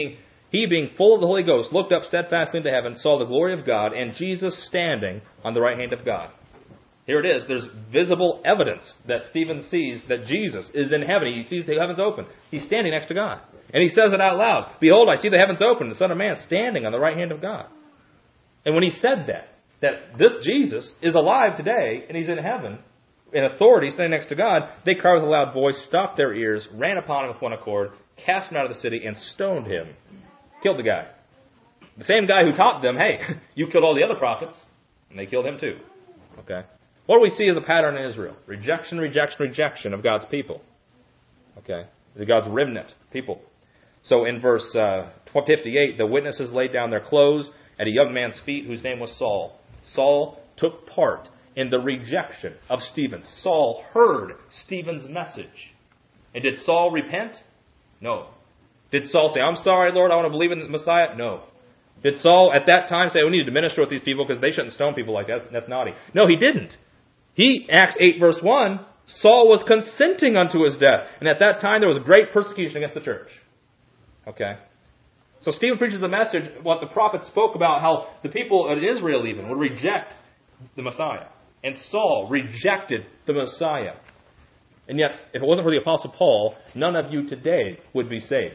He, being full of the Holy Ghost, looked up steadfastly into heaven, saw the glory of God, and Jesus standing on the right hand of God. Here it is. There's visible evidence that Stephen sees that Jesus is in heaven. He sees the heavens open. He's standing next to God. And he says it out loud. Behold, I see the heavens open, the Son of Man standing on the right hand of God. And when he said that, that this Jesus is alive today, and he's in heaven, in authority, standing next to God, they cried with a loud voice, stopped their ears, ran upon him with one accord, cast him out of the city, and stoned him. Killed the guy. The same guy who taught them, hey, you killed all the other prophets. And they killed him too. Okay. What do we see as a pattern in Israel? Rejection, rejection, rejection of God's people. Okay. God's remnant people. So in verse uh, fifty-eight, the witnesses laid down their clothes at a young man's feet whose name was Saul. Saul took part in the rejection of Stephen. Saul heard Stephen's message. And did Saul repent? No. Did Saul say, I'm sorry, Lord, I want to believe in the Messiah? No. Did Saul at that time say, we need to minister with these people because they shouldn't stone people like that? That's naughty. No, he didn't. He, Acts eight verse one, Saul was consenting unto his death. And at that time there was great persecution against the church. Okay. So Stephen preaches a message, what the prophet spoke about, how the people of Israel even would reject the Messiah. And Saul rejected the Messiah. And yet, if it wasn't for the Apostle Paul, none of you today would be saved.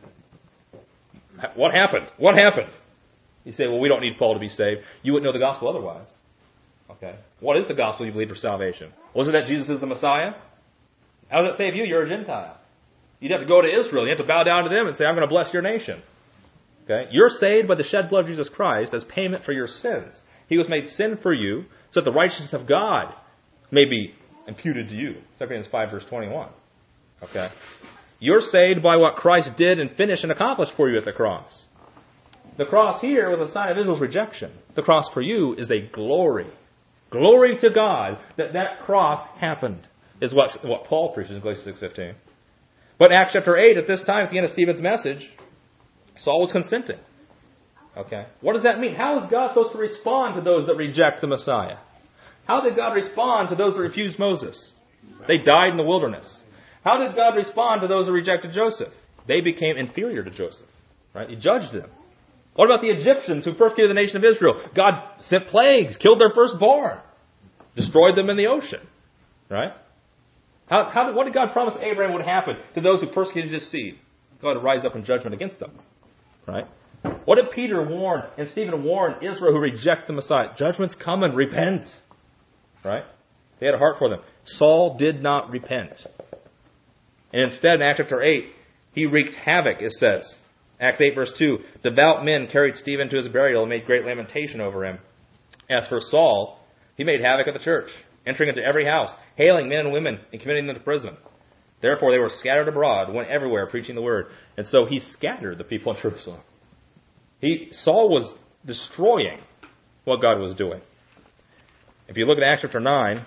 What happened? What happened? You say, well, we don't need Paul to be saved. You wouldn't know the gospel otherwise. Okay. What is the gospel you believe for salvation? Was it that Jesus is the Messiah? How does it save you? You're a Gentile. You'd have to go to Israel. You have to bow down to them and say, I'm going to bless your nation. Okay. You're saved by the shed blood of Jesus Christ as payment for your sins. He was made sin for you so that the righteousness of God may be imputed to you. Second Corinthians five verse twenty-one. Okay. You're saved by what Christ did and finished and accomplished for you at the cross. The cross here was a sign of Israel's rejection. The cross for you is a glory. Glory to God that that cross happened, is what, what Paul preaches in Galatians six fifteen. But in Acts chapter eight, at this time, at the end of Stephen's message, Saul was consenting. Okay. What does that mean? How is God supposed to respond to those that reject the Messiah? How did God respond to those that refused Moses? They died in the wilderness. How did God respond to those who rejected Joseph? They became inferior to Joseph. Right? He judged them. What about the Egyptians who persecuted the nation of Israel? God sent plagues, killed their firstborn, destroyed them in the ocean. Right? How, how did, what did God promise Abraham would happen to those who persecuted his seed? God would rise up in judgment against them. Right? What did Peter warn and Stephen warn Israel who reject the Messiah? Judgment's coming, repent. Right? They had a heart for them. Saul did not repent. And instead, in Acts chapter eight, he wreaked havoc, it says. Acts eight verse two, devout men carried Stephen to his burial and made great lamentation over him. As for Saul, he made havoc of the church, entering into every house, hailing men and women, and committing them to prison. Therefore they were scattered abroad, went everywhere preaching the word. And so he scattered the people in Jerusalem. He, Saul was destroying what God was doing. If you look at Acts chapter nine,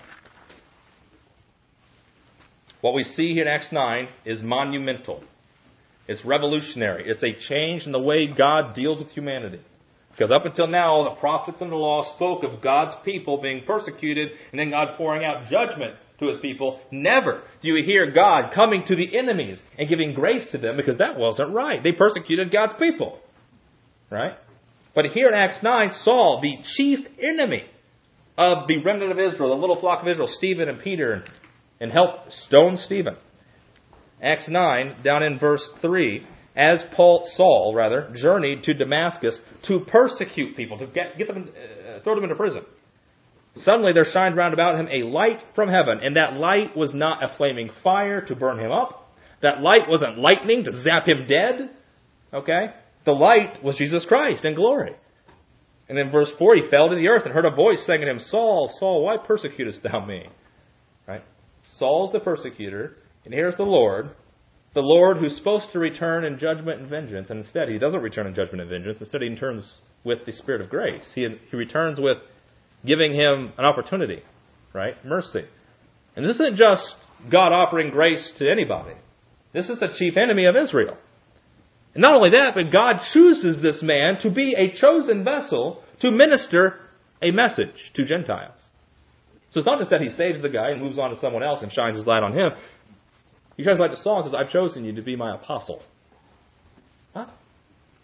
what we see here in Acts nine is monumental. It's revolutionary. It's a change in the way God deals with humanity. Because up until now, the prophets and the law spoke of God's people being persecuted and then God pouring out judgment to his people. Never do you hear God coming to the enemies and giving grace to them, because that wasn't right. They persecuted God's people. Right? But here in Acts nine, Saul, the chief enemy of the remnant of Israel, the little flock of Israel, Stephen and Peter, and, and helped stone Stephen. Acts nine, down in verse three, as Paul, Saul, rather, journeyed to Damascus to persecute people, to get, get them, uh, throw them into prison. Suddenly there shined round about him a light from heaven, and that light was not a flaming fire to burn him up. That light wasn't lightning to zap him dead. Okay? The light was Jesus Christ in glory. And in verse four, he fell to the earth and heard a voice saying to him, Saul, Saul, why persecutest thou me? Right? Saul's the persecutor, and here's the Lord, the Lord who's supposed to return in judgment and vengeance, and instead he doesn't return in judgment and vengeance. Instead he returns with the Spirit of grace. He, he returns with giving him an opportunity, right? Mercy. And this isn't just God offering grace to anybody. This is the chief enemy of Israel. And not only that, but God chooses this man to be a chosen vessel to minister a message to Gentiles. So it's not just that he saves the guy and moves on to someone else and shines his light on him. He shines light to Saul and says, I've chosen you to be my apostle. Huh?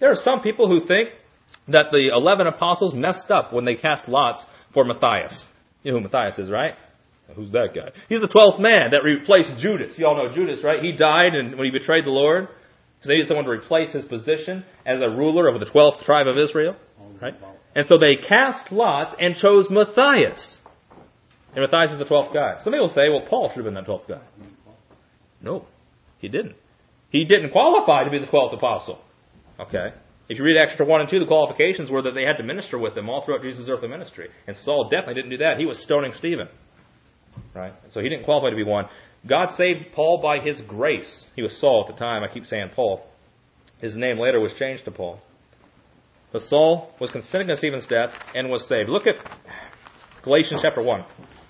There are some people who think that the eleven apostles messed up when they cast lots for Matthias. You know who Matthias is, right? Who's that guy? He's the twelfth man that replaced Judas. You all know Judas, right? He died and when he betrayed the Lord. So they needed someone to replace his position as a ruler over the twelfth tribe of Israel. Right? And so they cast lots and chose Matthias. And Matthias is the twelfth guy. Some people say, well, Paul should have been that twelfth guy. No, he didn't. He didn't qualify to be the twelfth apostle. Okay? If you read Acts chapter one and two, the qualifications were that they had to minister with him all throughout Jesus' earthly ministry. And Saul definitely didn't do that. He was stoning Stephen. Right? So he didn't qualify to be one. God saved Paul by His grace. He was Saul at the time. I keep saying Paul. His name later was changed to Paul. But Saul was consenting to Stephen's death and was saved. Look at Galatians chapter one.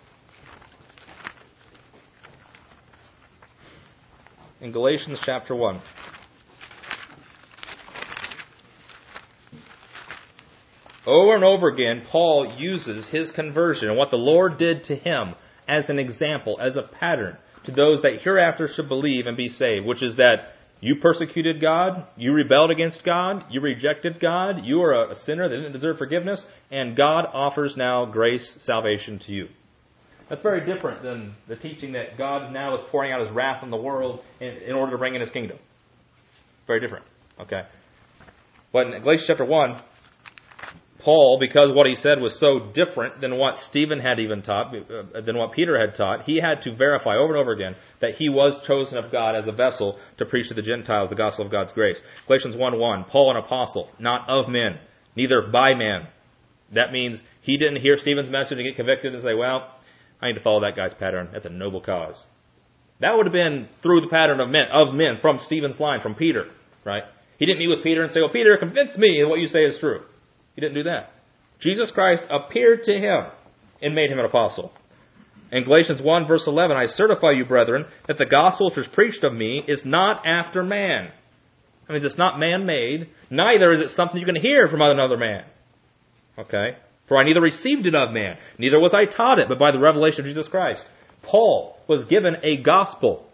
In Galatians chapter one. Over and over again, Paul uses his conversion and what the Lord did to him as an example, as a pattern to those that hereafter should believe and be saved, which is that you persecuted God, you rebelled against God, you rejected God, you are a sinner that didn't deserve forgiveness, and God offers now grace, salvation to you. That's very different than the teaching that God now is pouring out His wrath on the world in, in order to bring in His kingdom. Very different. Okay. But in Galatians chapter one, Paul, because what he said was so different than what Stephen had even taught, uh, than what Peter had taught, he had to verify over and over again that he was chosen of God as a vessel to preach to the Gentiles the gospel of God's grace. Galatians one one, Paul an apostle, not of men, neither by man. That means he didn't hear Stephen's message and get convicted and say, well, I need to follow that guy's pattern. That's a noble cause. That would have been through the pattern of men, of men from Stephen's line, from Peter, right? He didn't meet with Peter and say, well, Peter, convince me that what you say is true. He didn't do that. Jesus Christ appeared to him and made him an apostle. In Galatians one verse eleven, I certify you, brethren, that the gospel which is preached of me is not after man. I mean, it's not man-made. Neither is it something you can hear from another man. Okay? For I neither received it of man, neither was I taught it, but by the revelation of Jesus Christ. Paul was given a gospel.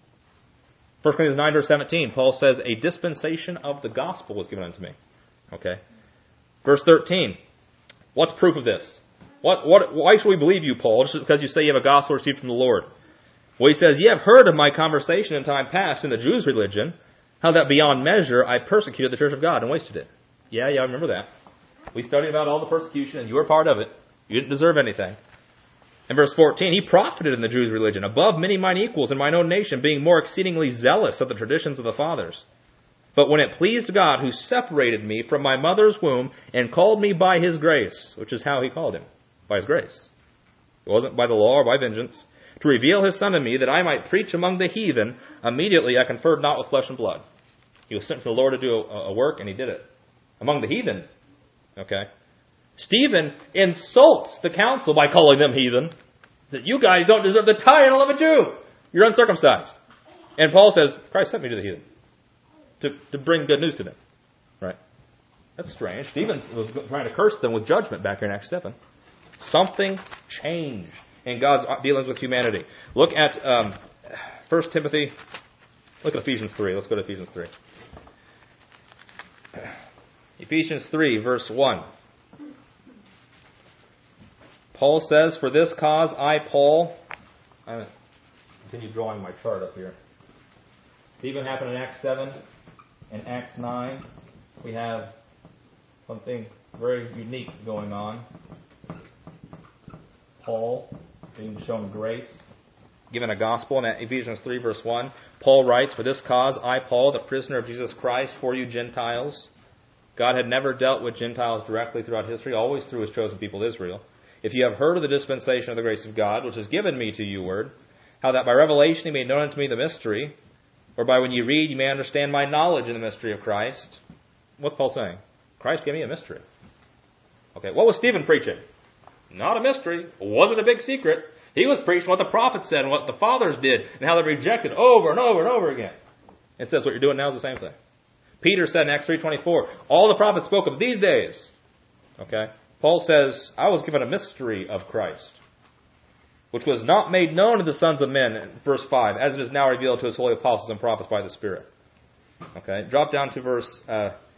First Corinthians nine verse seventeen, Paul says, a dispensation of the gospel was given unto me. Okay? Verse thirteen, what's proof of this? What, what, why should we believe you, Paul, just because you say you have a gospel received from the Lord? Well, he says, ye have heard of my conversation in time past in the Jews' religion, how that beyond measure I persecuted the church of God and wasted it. Yeah, yeah, I remember that. We studied about all the persecution, and you were part of it. You didn't deserve anything. In verse fourteen, he profited in the Jews' religion, above many mine equals in mine own nation, being more exceedingly zealous of the traditions of the fathers. But when it pleased God, who separated me from my mother's womb and called me by His grace, which is how He called him, by His grace. It wasn't by the law or by vengeance. To reveal His Son to me, that I might preach among the heathen, immediately I conferred not with flesh and blood. He was sent from the Lord to do a, a work, and He did it. Among the heathen. Okay? Stephen insults the council by calling them heathen. That you guys don't deserve the title of a Jew. You're uncircumcised. And Paul says, Christ sent me to the heathen. To, to bring good news to them. Right? That's strange. Stephen was trying to curse them with judgment back here in Acts seven. Something changed in God's dealings with humanity. Look at um, First Timothy. Look at Ephesians three. Let's go to Ephesians three. Ephesians three, verse one. Paul says, for this cause I, Paul... I continue drawing my chart up here. Stephen happened in Acts seven. In Acts nine, we have something very unique going on. Paul being shown grace, given a gospel. In Ephesians three, verse one, Paul writes, for this cause I, Paul, the prisoner of Jesus Christ, for you Gentiles. God had never dealt with Gentiles directly throughout history, always through His chosen people Israel. If you have heard of the dispensation of the grace of God, which is given me to you, word, how that by revelation He made known unto me the mystery, whereby when you read, you may understand my knowledge in the mystery of Christ. What's Paul saying? Christ gave me a mystery. Okay, what was Stephen preaching? Not a mystery. It wasn't a big secret. He was preaching what the prophets said and what the fathers did and how they rejected over and over and over again. It says what you're doing now is the same thing. Peter said in Acts three twenty-four, all the prophets spoke of these days. Okay? Paul says, I was given a mystery of Christ, which was not made known to the sons of men, in verse five, as it is now revealed to His holy apostles and prophets by the Spirit. Okay, drop down to verse uh,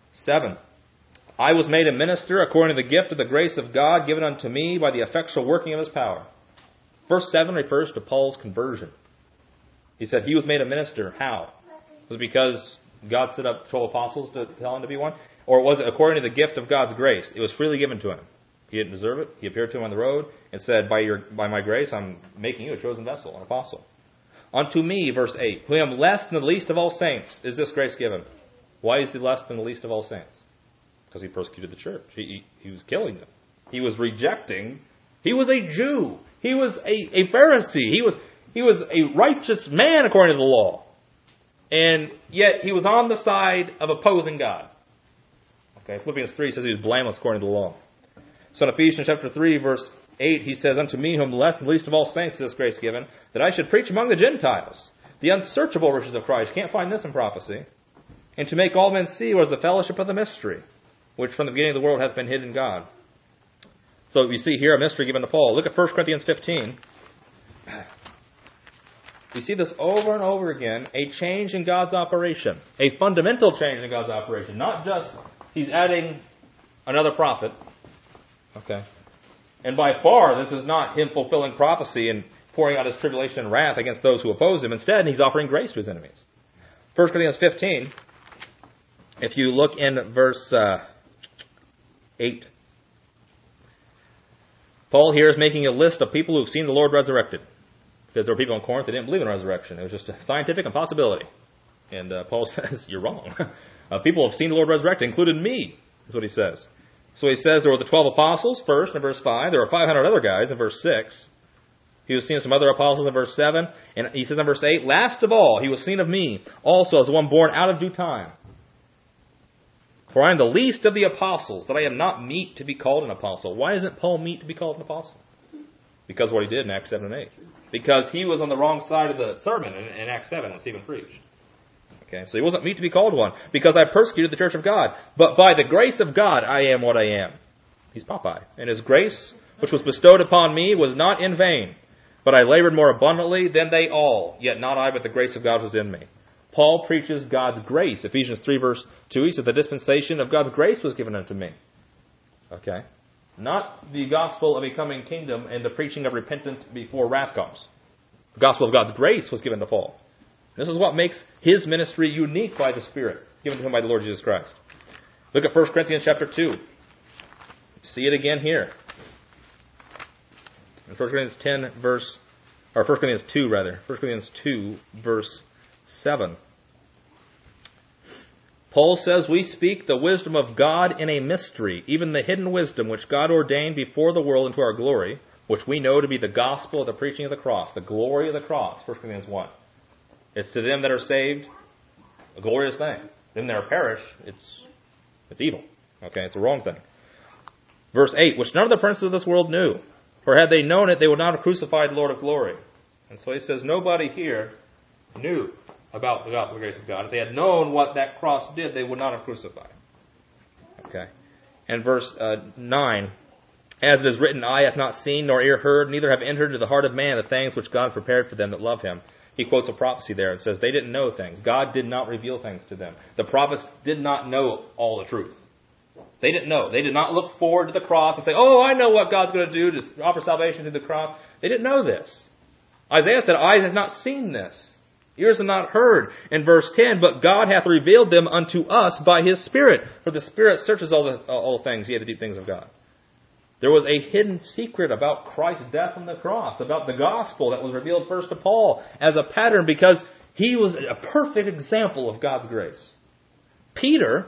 seven. I was made a minister according to the gift of the grace of God given unto me by the effectual working of His power. Verse seven refers to Paul's conversion. He said he was made a minister. How? Was it because God set up twelve apostles to tell him to be one? Or was it according to the gift of God's grace? It was freely given to him. He didn't deserve it. He appeared to him on the road and said, by your by my grace, I'm making you a chosen vessel, an apostle. Unto me, verse eight, who am less than the least of all saints, is this grace given. Why is he less than the least of all saints? Because he persecuted the church. He, he, he was killing them. He was rejecting. He was a Jew. He was a, a Pharisee. He was, he was a righteous man according to the law. And yet he was on the side of opposing God. Okay, Philippians three says he was blameless according to the law. So in Ephesians chapter three, verse eight, he says, Unto me, whom less than the least of all saints is this grace given, that I should preach among the Gentiles the unsearchable riches of Christ. Can't find this in prophecy. And to make all men see what is the fellowship of the mystery, which from the beginning of the world hath been hid in God. So we see here a mystery given to Paul. Look at First Corinthians fifteen. We see this over and over again, a change in God's operation. A fundamental change in God's operation. Not just he's adding another prophet. Okay. And by far, this is not him fulfilling prophecy and pouring out his tribulation and wrath against those who oppose him. Instead, he's offering grace to his enemies. First Corinthians fifteen, if you look in verse uh, eight, Paul here is making a list of people who have seen the Lord resurrected. Because there were people in Corinth that didn't believe in resurrection. It was just a scientific impossibility. And uh, Paul says, you're wrong. uh, people have seen the Lord resurrected, including me, is what he says. So he says there were the twelve apostles first in verse five. There were five hundred other guys in verse six. He was seen of some other apostles in verse seven. And he says in verse eight, last of all, he was seen of me, also as the one born out of due time. For I am the least of the apostles, that I am not meet to be called an apostle. Why isn't Paul meet to be called an apostle? Because of what he did in Acts seven and eight. Because he was on the wrong side of the sermon in, in Acts seven when Stephen preached. Okay, so he wasn't meet to be called one, because I persecuted the church of God. But by the grace of God, I am what I am. He's Popeye. And his grace, which was bestowed upon me, was not in vain. But I labored more abundantly than they all. Yet not I, but the grace of God was in me. Paul preaches God's grace. Ephesians three verse two, he said, the dispensation of God's grace was given unto me. Okay. Not the gospel of a coming kingdom and the preaching of repentance before wrath comes. The gospel of God's grace was given to Paul. This is what makes his ministry unique by the Spirit, given to him by the Lord Jesus Christ. Look at First Corinthians chapter two. See it again here. In First Corinthians ten verse, or First Corinthians two rather, First Corinthians two verse seven. Paul says, we speak the wisdom of God in a mystery, even the hidden wisdom which God ordained before the world unto our glory, which we know to be the gospel of the preaching of the cross, the glory of the cross, First Corinthians one. It's to them that are saved a glorious thing. Them that are perish, it's it's evil. Okay, it's a wrong thing. Verse eight, which none of the princes of this world knew. For had they known it, they would not have crucified the Lord of glory. And so he says, nobody here knew about the gospel of the grace of God. If they had known what that cross did, they would not have crucified. Okay. And verse uh, nine, as it is written, eye hath not seen nor ear heard, neither have entered into the heart of man the things which God prepared for them that love him. He quotes a prophecy there and says they didn't know things. God did not reveal things to them. The prophets did not know all the truth. They didn't know. They did not look forward to the cross and say, oh, I know what God's going to do to offer salvation through the cross. They didn't know this. Isaiah said, eyes have not seen this. Ears have not heard. In verse ten, but God hath revealed them unto us by his Spirit. For the Spirit searches all the all things, yea, the deep things of God. There was a hidden secret about Christ's death on the cross, about the gospel that was revealed first to Paul as a pattern, because he was a perfect example of God's grace. Peter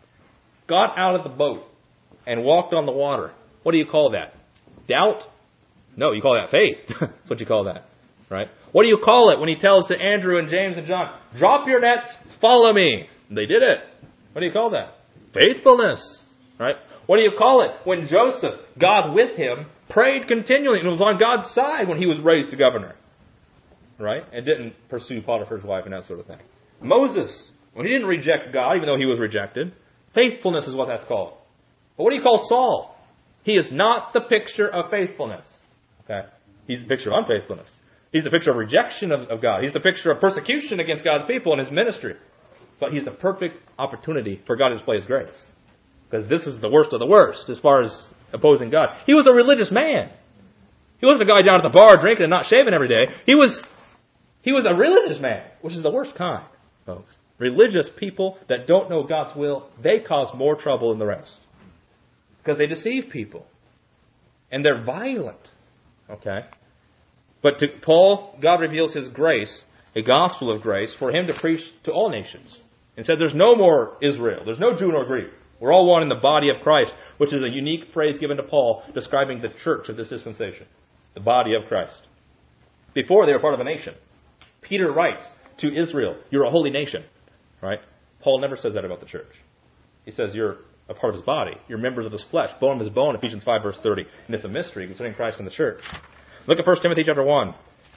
got out of the boat and walked on the water. What do you call that? Doubt? No, you call that faith. That's what you call that, right? What do you call it when he tells to Andrew and James and John, drop your nets, follow me? They did it. What do you call that? Faithfulness, right? What do you call it when Joseph, God with him, prayed continually and was on God's side when he was raised to governor, right? And didn't pursue Potiphar's wife and that sort of thing. Moses, when he didn't reject God, even though he was rejected, faithfulness is what that's called. But what do you call Saul? He is not the picture of faithfulness. Okay? He's the picture of unfaithfulness. He's the picture of rejection of, of God. He's the picture of persecution against God's people in his ministry. but he's the perfect opportunity for God to display his grace. Because this is the worst of the worst as far as opposing God. He was a religious man. He wasn't a guy down at the bar drinking and not shaving every day. He was, he was a religious man, which is the worst kind, folks. Religious people that don't know God's will, they cause more trouble than the rest. Because they deceive people. And they're violent. Okay? But to Paul, God reveals his grace, a gospel of grace, for him to preach to all nations. And said there's no more Israel. There's no Jew nor Greek. We're all one in the body of Christ, which is a unique phrase given to Paul describing the church of this dispensation. The body of Christ. Before they were part of a nation. Peter writes to Israel, you're a holy nation. Right? Paul never says that about the church. He says you're a part of his body. You're members of his flesh, bone of his bone, Ephesians five, verse thirty. And it's a mystery concerning Christ and the church. Look at First Timothy chapter one.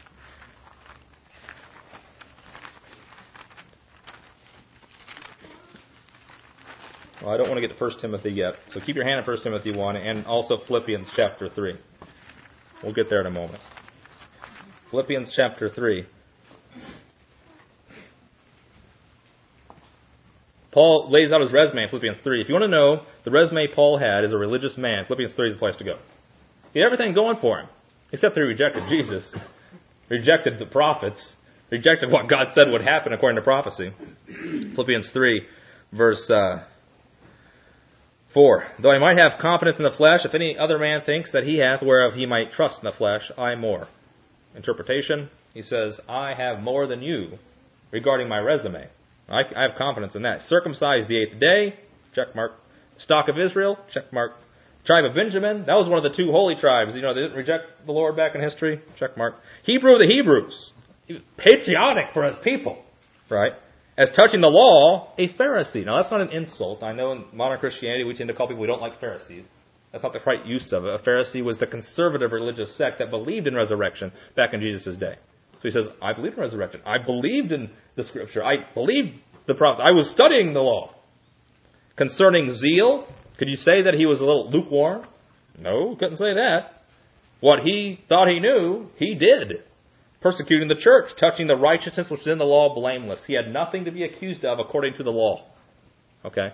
Well, I don't want to get to First Timothy yet, so keep your hand in First Timothy one and also Philippians chapter three. We'll get there in a moment. Philippians chapter three. Paul lays out his resume in Philippians three. If you want to know the resume Paul had as a religious man, Philippians three is the place to go. He had everything going for him, except that he rejected Jesus, rejected the prophets, rejected what God said would happen according to prophecy. Philippians three, verse uh, four. Though I might have confidence in the flesh, if any other man thinks that he hath whereof he might trust in the flesh, I more. Interpretation, he says, I have more than you regarding my resume. I, I have confidence in that. Circumcised the eighth day, check mark. Stock of Israel, check mark. Tribe of Benjamin, that was one of the two holy tribes. You know, they didn't reject the Lord back in history, check mark. Hebrew of the Hebrews, he was patriotic for his people, right? As touching the law, a Pharisee. Now, that's not an insult. I know in modern Christianity we tend to call people we don't like Pharisees. That's not the right use of it. A Pharisee was the conservative religious sect that believed in resurrection back in Jesus' day. So he says, I believe in resurrection. I believed in the Scripture. I believed the prophets. I was studying the law. Concerning zeal, could you say that he was a little lukewarm? No, couldn't say that. What he thought he knew, he did. Persecuting the church, touching the righteousness which is in the law, blameless. He had nothing to be accused of according to the law. Okay?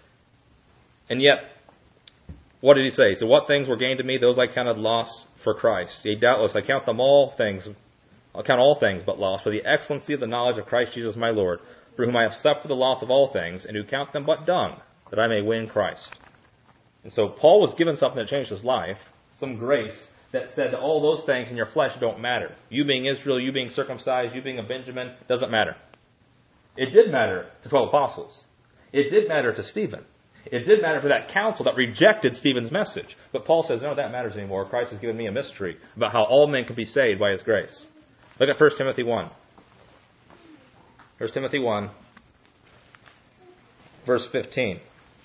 And yet, what did he say? So what things were gained to me, those I counted loss for Christ. Yea, doubtless, I count them all things, I count all things but loss, for the excellency of the knowledge of Christ Jesus my Lord, for whom I have suffered the loss of all things, and who count them but dung, that I may win Christ. And so Paul was given something that changed his life, some grace that said that all those things in your flesh don't matter. You being Israel, you being circumcised, you being a Benjamin, doesn't matter. It did matter to twelve apostles. It did matter to Stephen. It did matter to that council that rejected Stephen's message. But Paul says, no, that matters anymore. Christ has given me a mystery about how all men can be saved by his grace. Look at First Timothy one. First Timothy one, verse fifteen.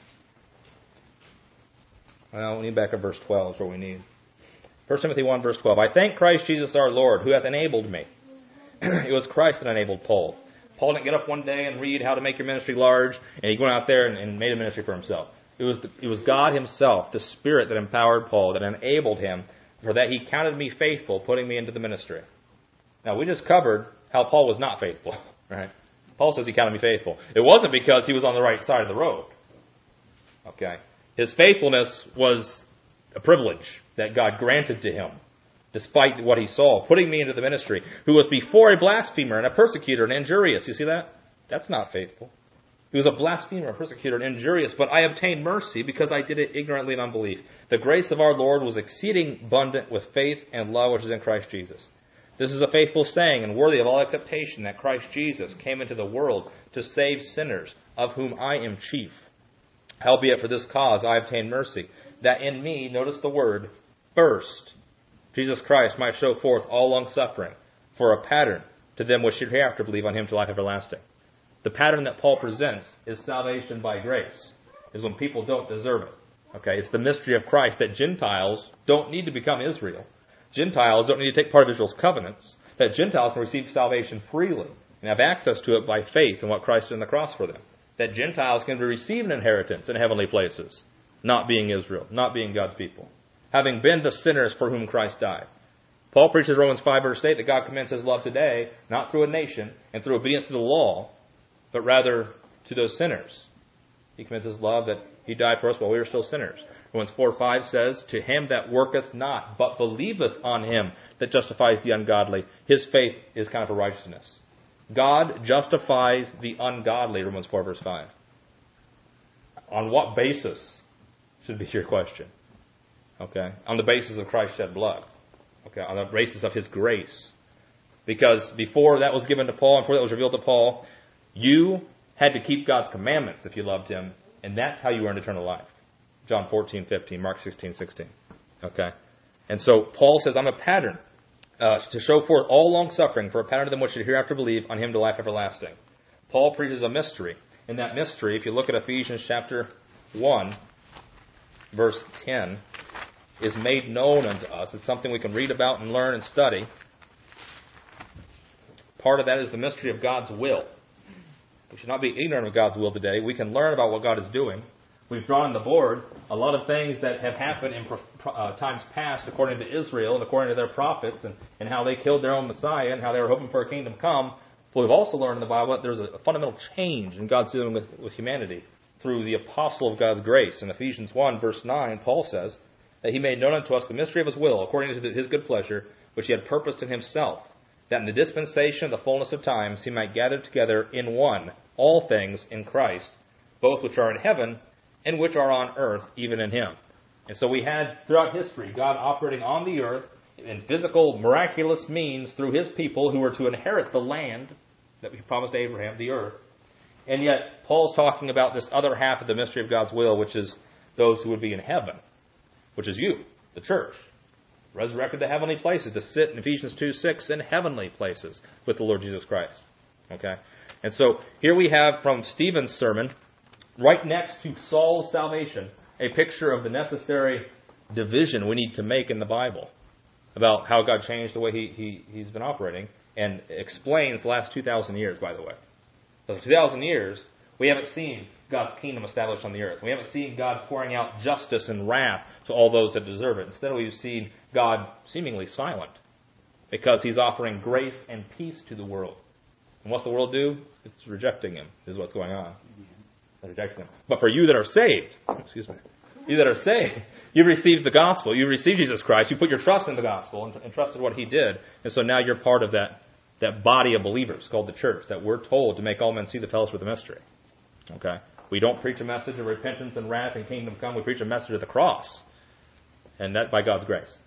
Well, we need back at verse twelve is what we need. First Timothy one, verse twelve. I thank Christ Jesus our Lord, who hath enabled me. It was Christ that enabled Paul. Paul didn't get up one day and read how to make your ministry large, and he went out there and, and made a ministry for himself. It was, the, it was God himself, the Spirit that empowered Paul, that enabled him, for that he counted me faithful, putting me into the ministry. Now, we just covered how Paul was not faithful, right? Paul says he counted me faithful. It wasn't because he was on the right side of the road. Okay? His faithfulness was a privilege that God granted to him, despite what he saw, putting me into the ministry, who was before a blasphemer and a persecutor and injurious. You see that? That's not faithful. He was a blasphemer, a persecutor, and injurious, but I obtained mercy because I did it ignorantly in unbelief. The grace of our Lord was exceeding abundant with faith and love which is in Christ Jesus. This is a faithful saying and worthy of all acceptation, that Christ Jesus came into the world to save sinners, of whom I am chief. Howbeit for this cause I obtained mercy, that in me, notice the word, first, Jesus Christ might show forth all long-suffering, for a pattern to them which should hereafter believe on him to life everlasting. The pattern that Paul presents is salvation by grace, is when people don't deserve it. Okay, it's the mystery of Christ that Gentiles don't need to become Israel. Gentiles don't need to take part of Israel's covenants, that Gentiles can receive salvation freely and have access to it by faith in what Christ did on the cross for them. That Gentiles can receive an inheritance in heavenly places, not being Israel, not being God's people, having been the sinners for whom Christ died. Paul preaches Romans five, verse eight, that God commends his love today, not through a nation and through obedience to the law, but rather to those sinners. He commends His love that He died for us while we were still sinners. Romans four five says, to him that worketh not, but believeth on Him that justifies the ungodly, his faith is counted for righteousness. God justifies the ungodly, Romans four verse five. On what basis should be your question? Okay, on the basis of Christ's shed blood. Okay, on the basis of His grace. Because before that was given to Paul, and before that was revealed to Paul, you had to keep God's commandments if you loved Him, and that's how you earned eternal life. John fourteen fifteen, Mark sixteen sixteen. Okay? And so Paul says, I'm a pattern uh, to show forth all long suffering for a pattern of them which should hereafter believe on Him to life everlasting. Paul preaches a mystery. In that mystery, if you look at Ephesians chapter one, verse ten, is made known unto us. It's something we can read about and learn and study. Part of that is the mystery of God's will. We should not be ignorant of God's will today. We can learn about what God is doing. We've drawn on the board a lot of things that have happened in uh, times past according to Israel and according to their prophets, and, and how they killed their own Messiah and how they were hoping for a kingdom come. But we've also learned in the Bible that there's a fundamental change in God's dealing with, with humanity through the apostle of God's grace. In Ephesians one, verse nine, Paul says that He made known unto us the mystery of His will, according to His good pleasure, which He had purposed in Himself, that in the dispensation of the fullness of times He might gather together in one all things in Christ, both which are in heaven and which are on earth, even in Him. And so we had, throughout history, God operating on the earth in physical, miraculous means through His people who were to inherit the land that He promised Abraham, the earth. And yet, Paul's talking about this other half of the mystery of God's will, which is those who would be in heaven, which is you, the church, resurrected to heavenly places, to sit in Ephesians two six in heavenly places with the Lord Jesus Christ. Okay? And so, here we have from Stephen's sermon, right next to Saul's salvation, a picture of the necessary division we need to make in the Bible about how God changed the way he, he, He's been operating, and explains the last two thousand years, by the way. So two thousand years, we haven't seen God's kingdom established on the earth. We haven't seen God pouring out justice and wrath to all those that deserve it. Instead, we've seen God seemingly silent because He's offering grace and peace to the world. And what's the world do? It's rejecting Him, is what's going on. It's rejecting Him. But for you that are saved, excuse me, you that are saved, you received the gospel. You received Jesus Christ. You put your trust in the gospel and, and trusted what He did. And so now you're part of that, that body of believers called the church that we're told to make all men see the fellowship of the mystery. Okay? We don't preach a message of repentance and wrath and kingdom come. We preach a message of the cross. And that by God's grace.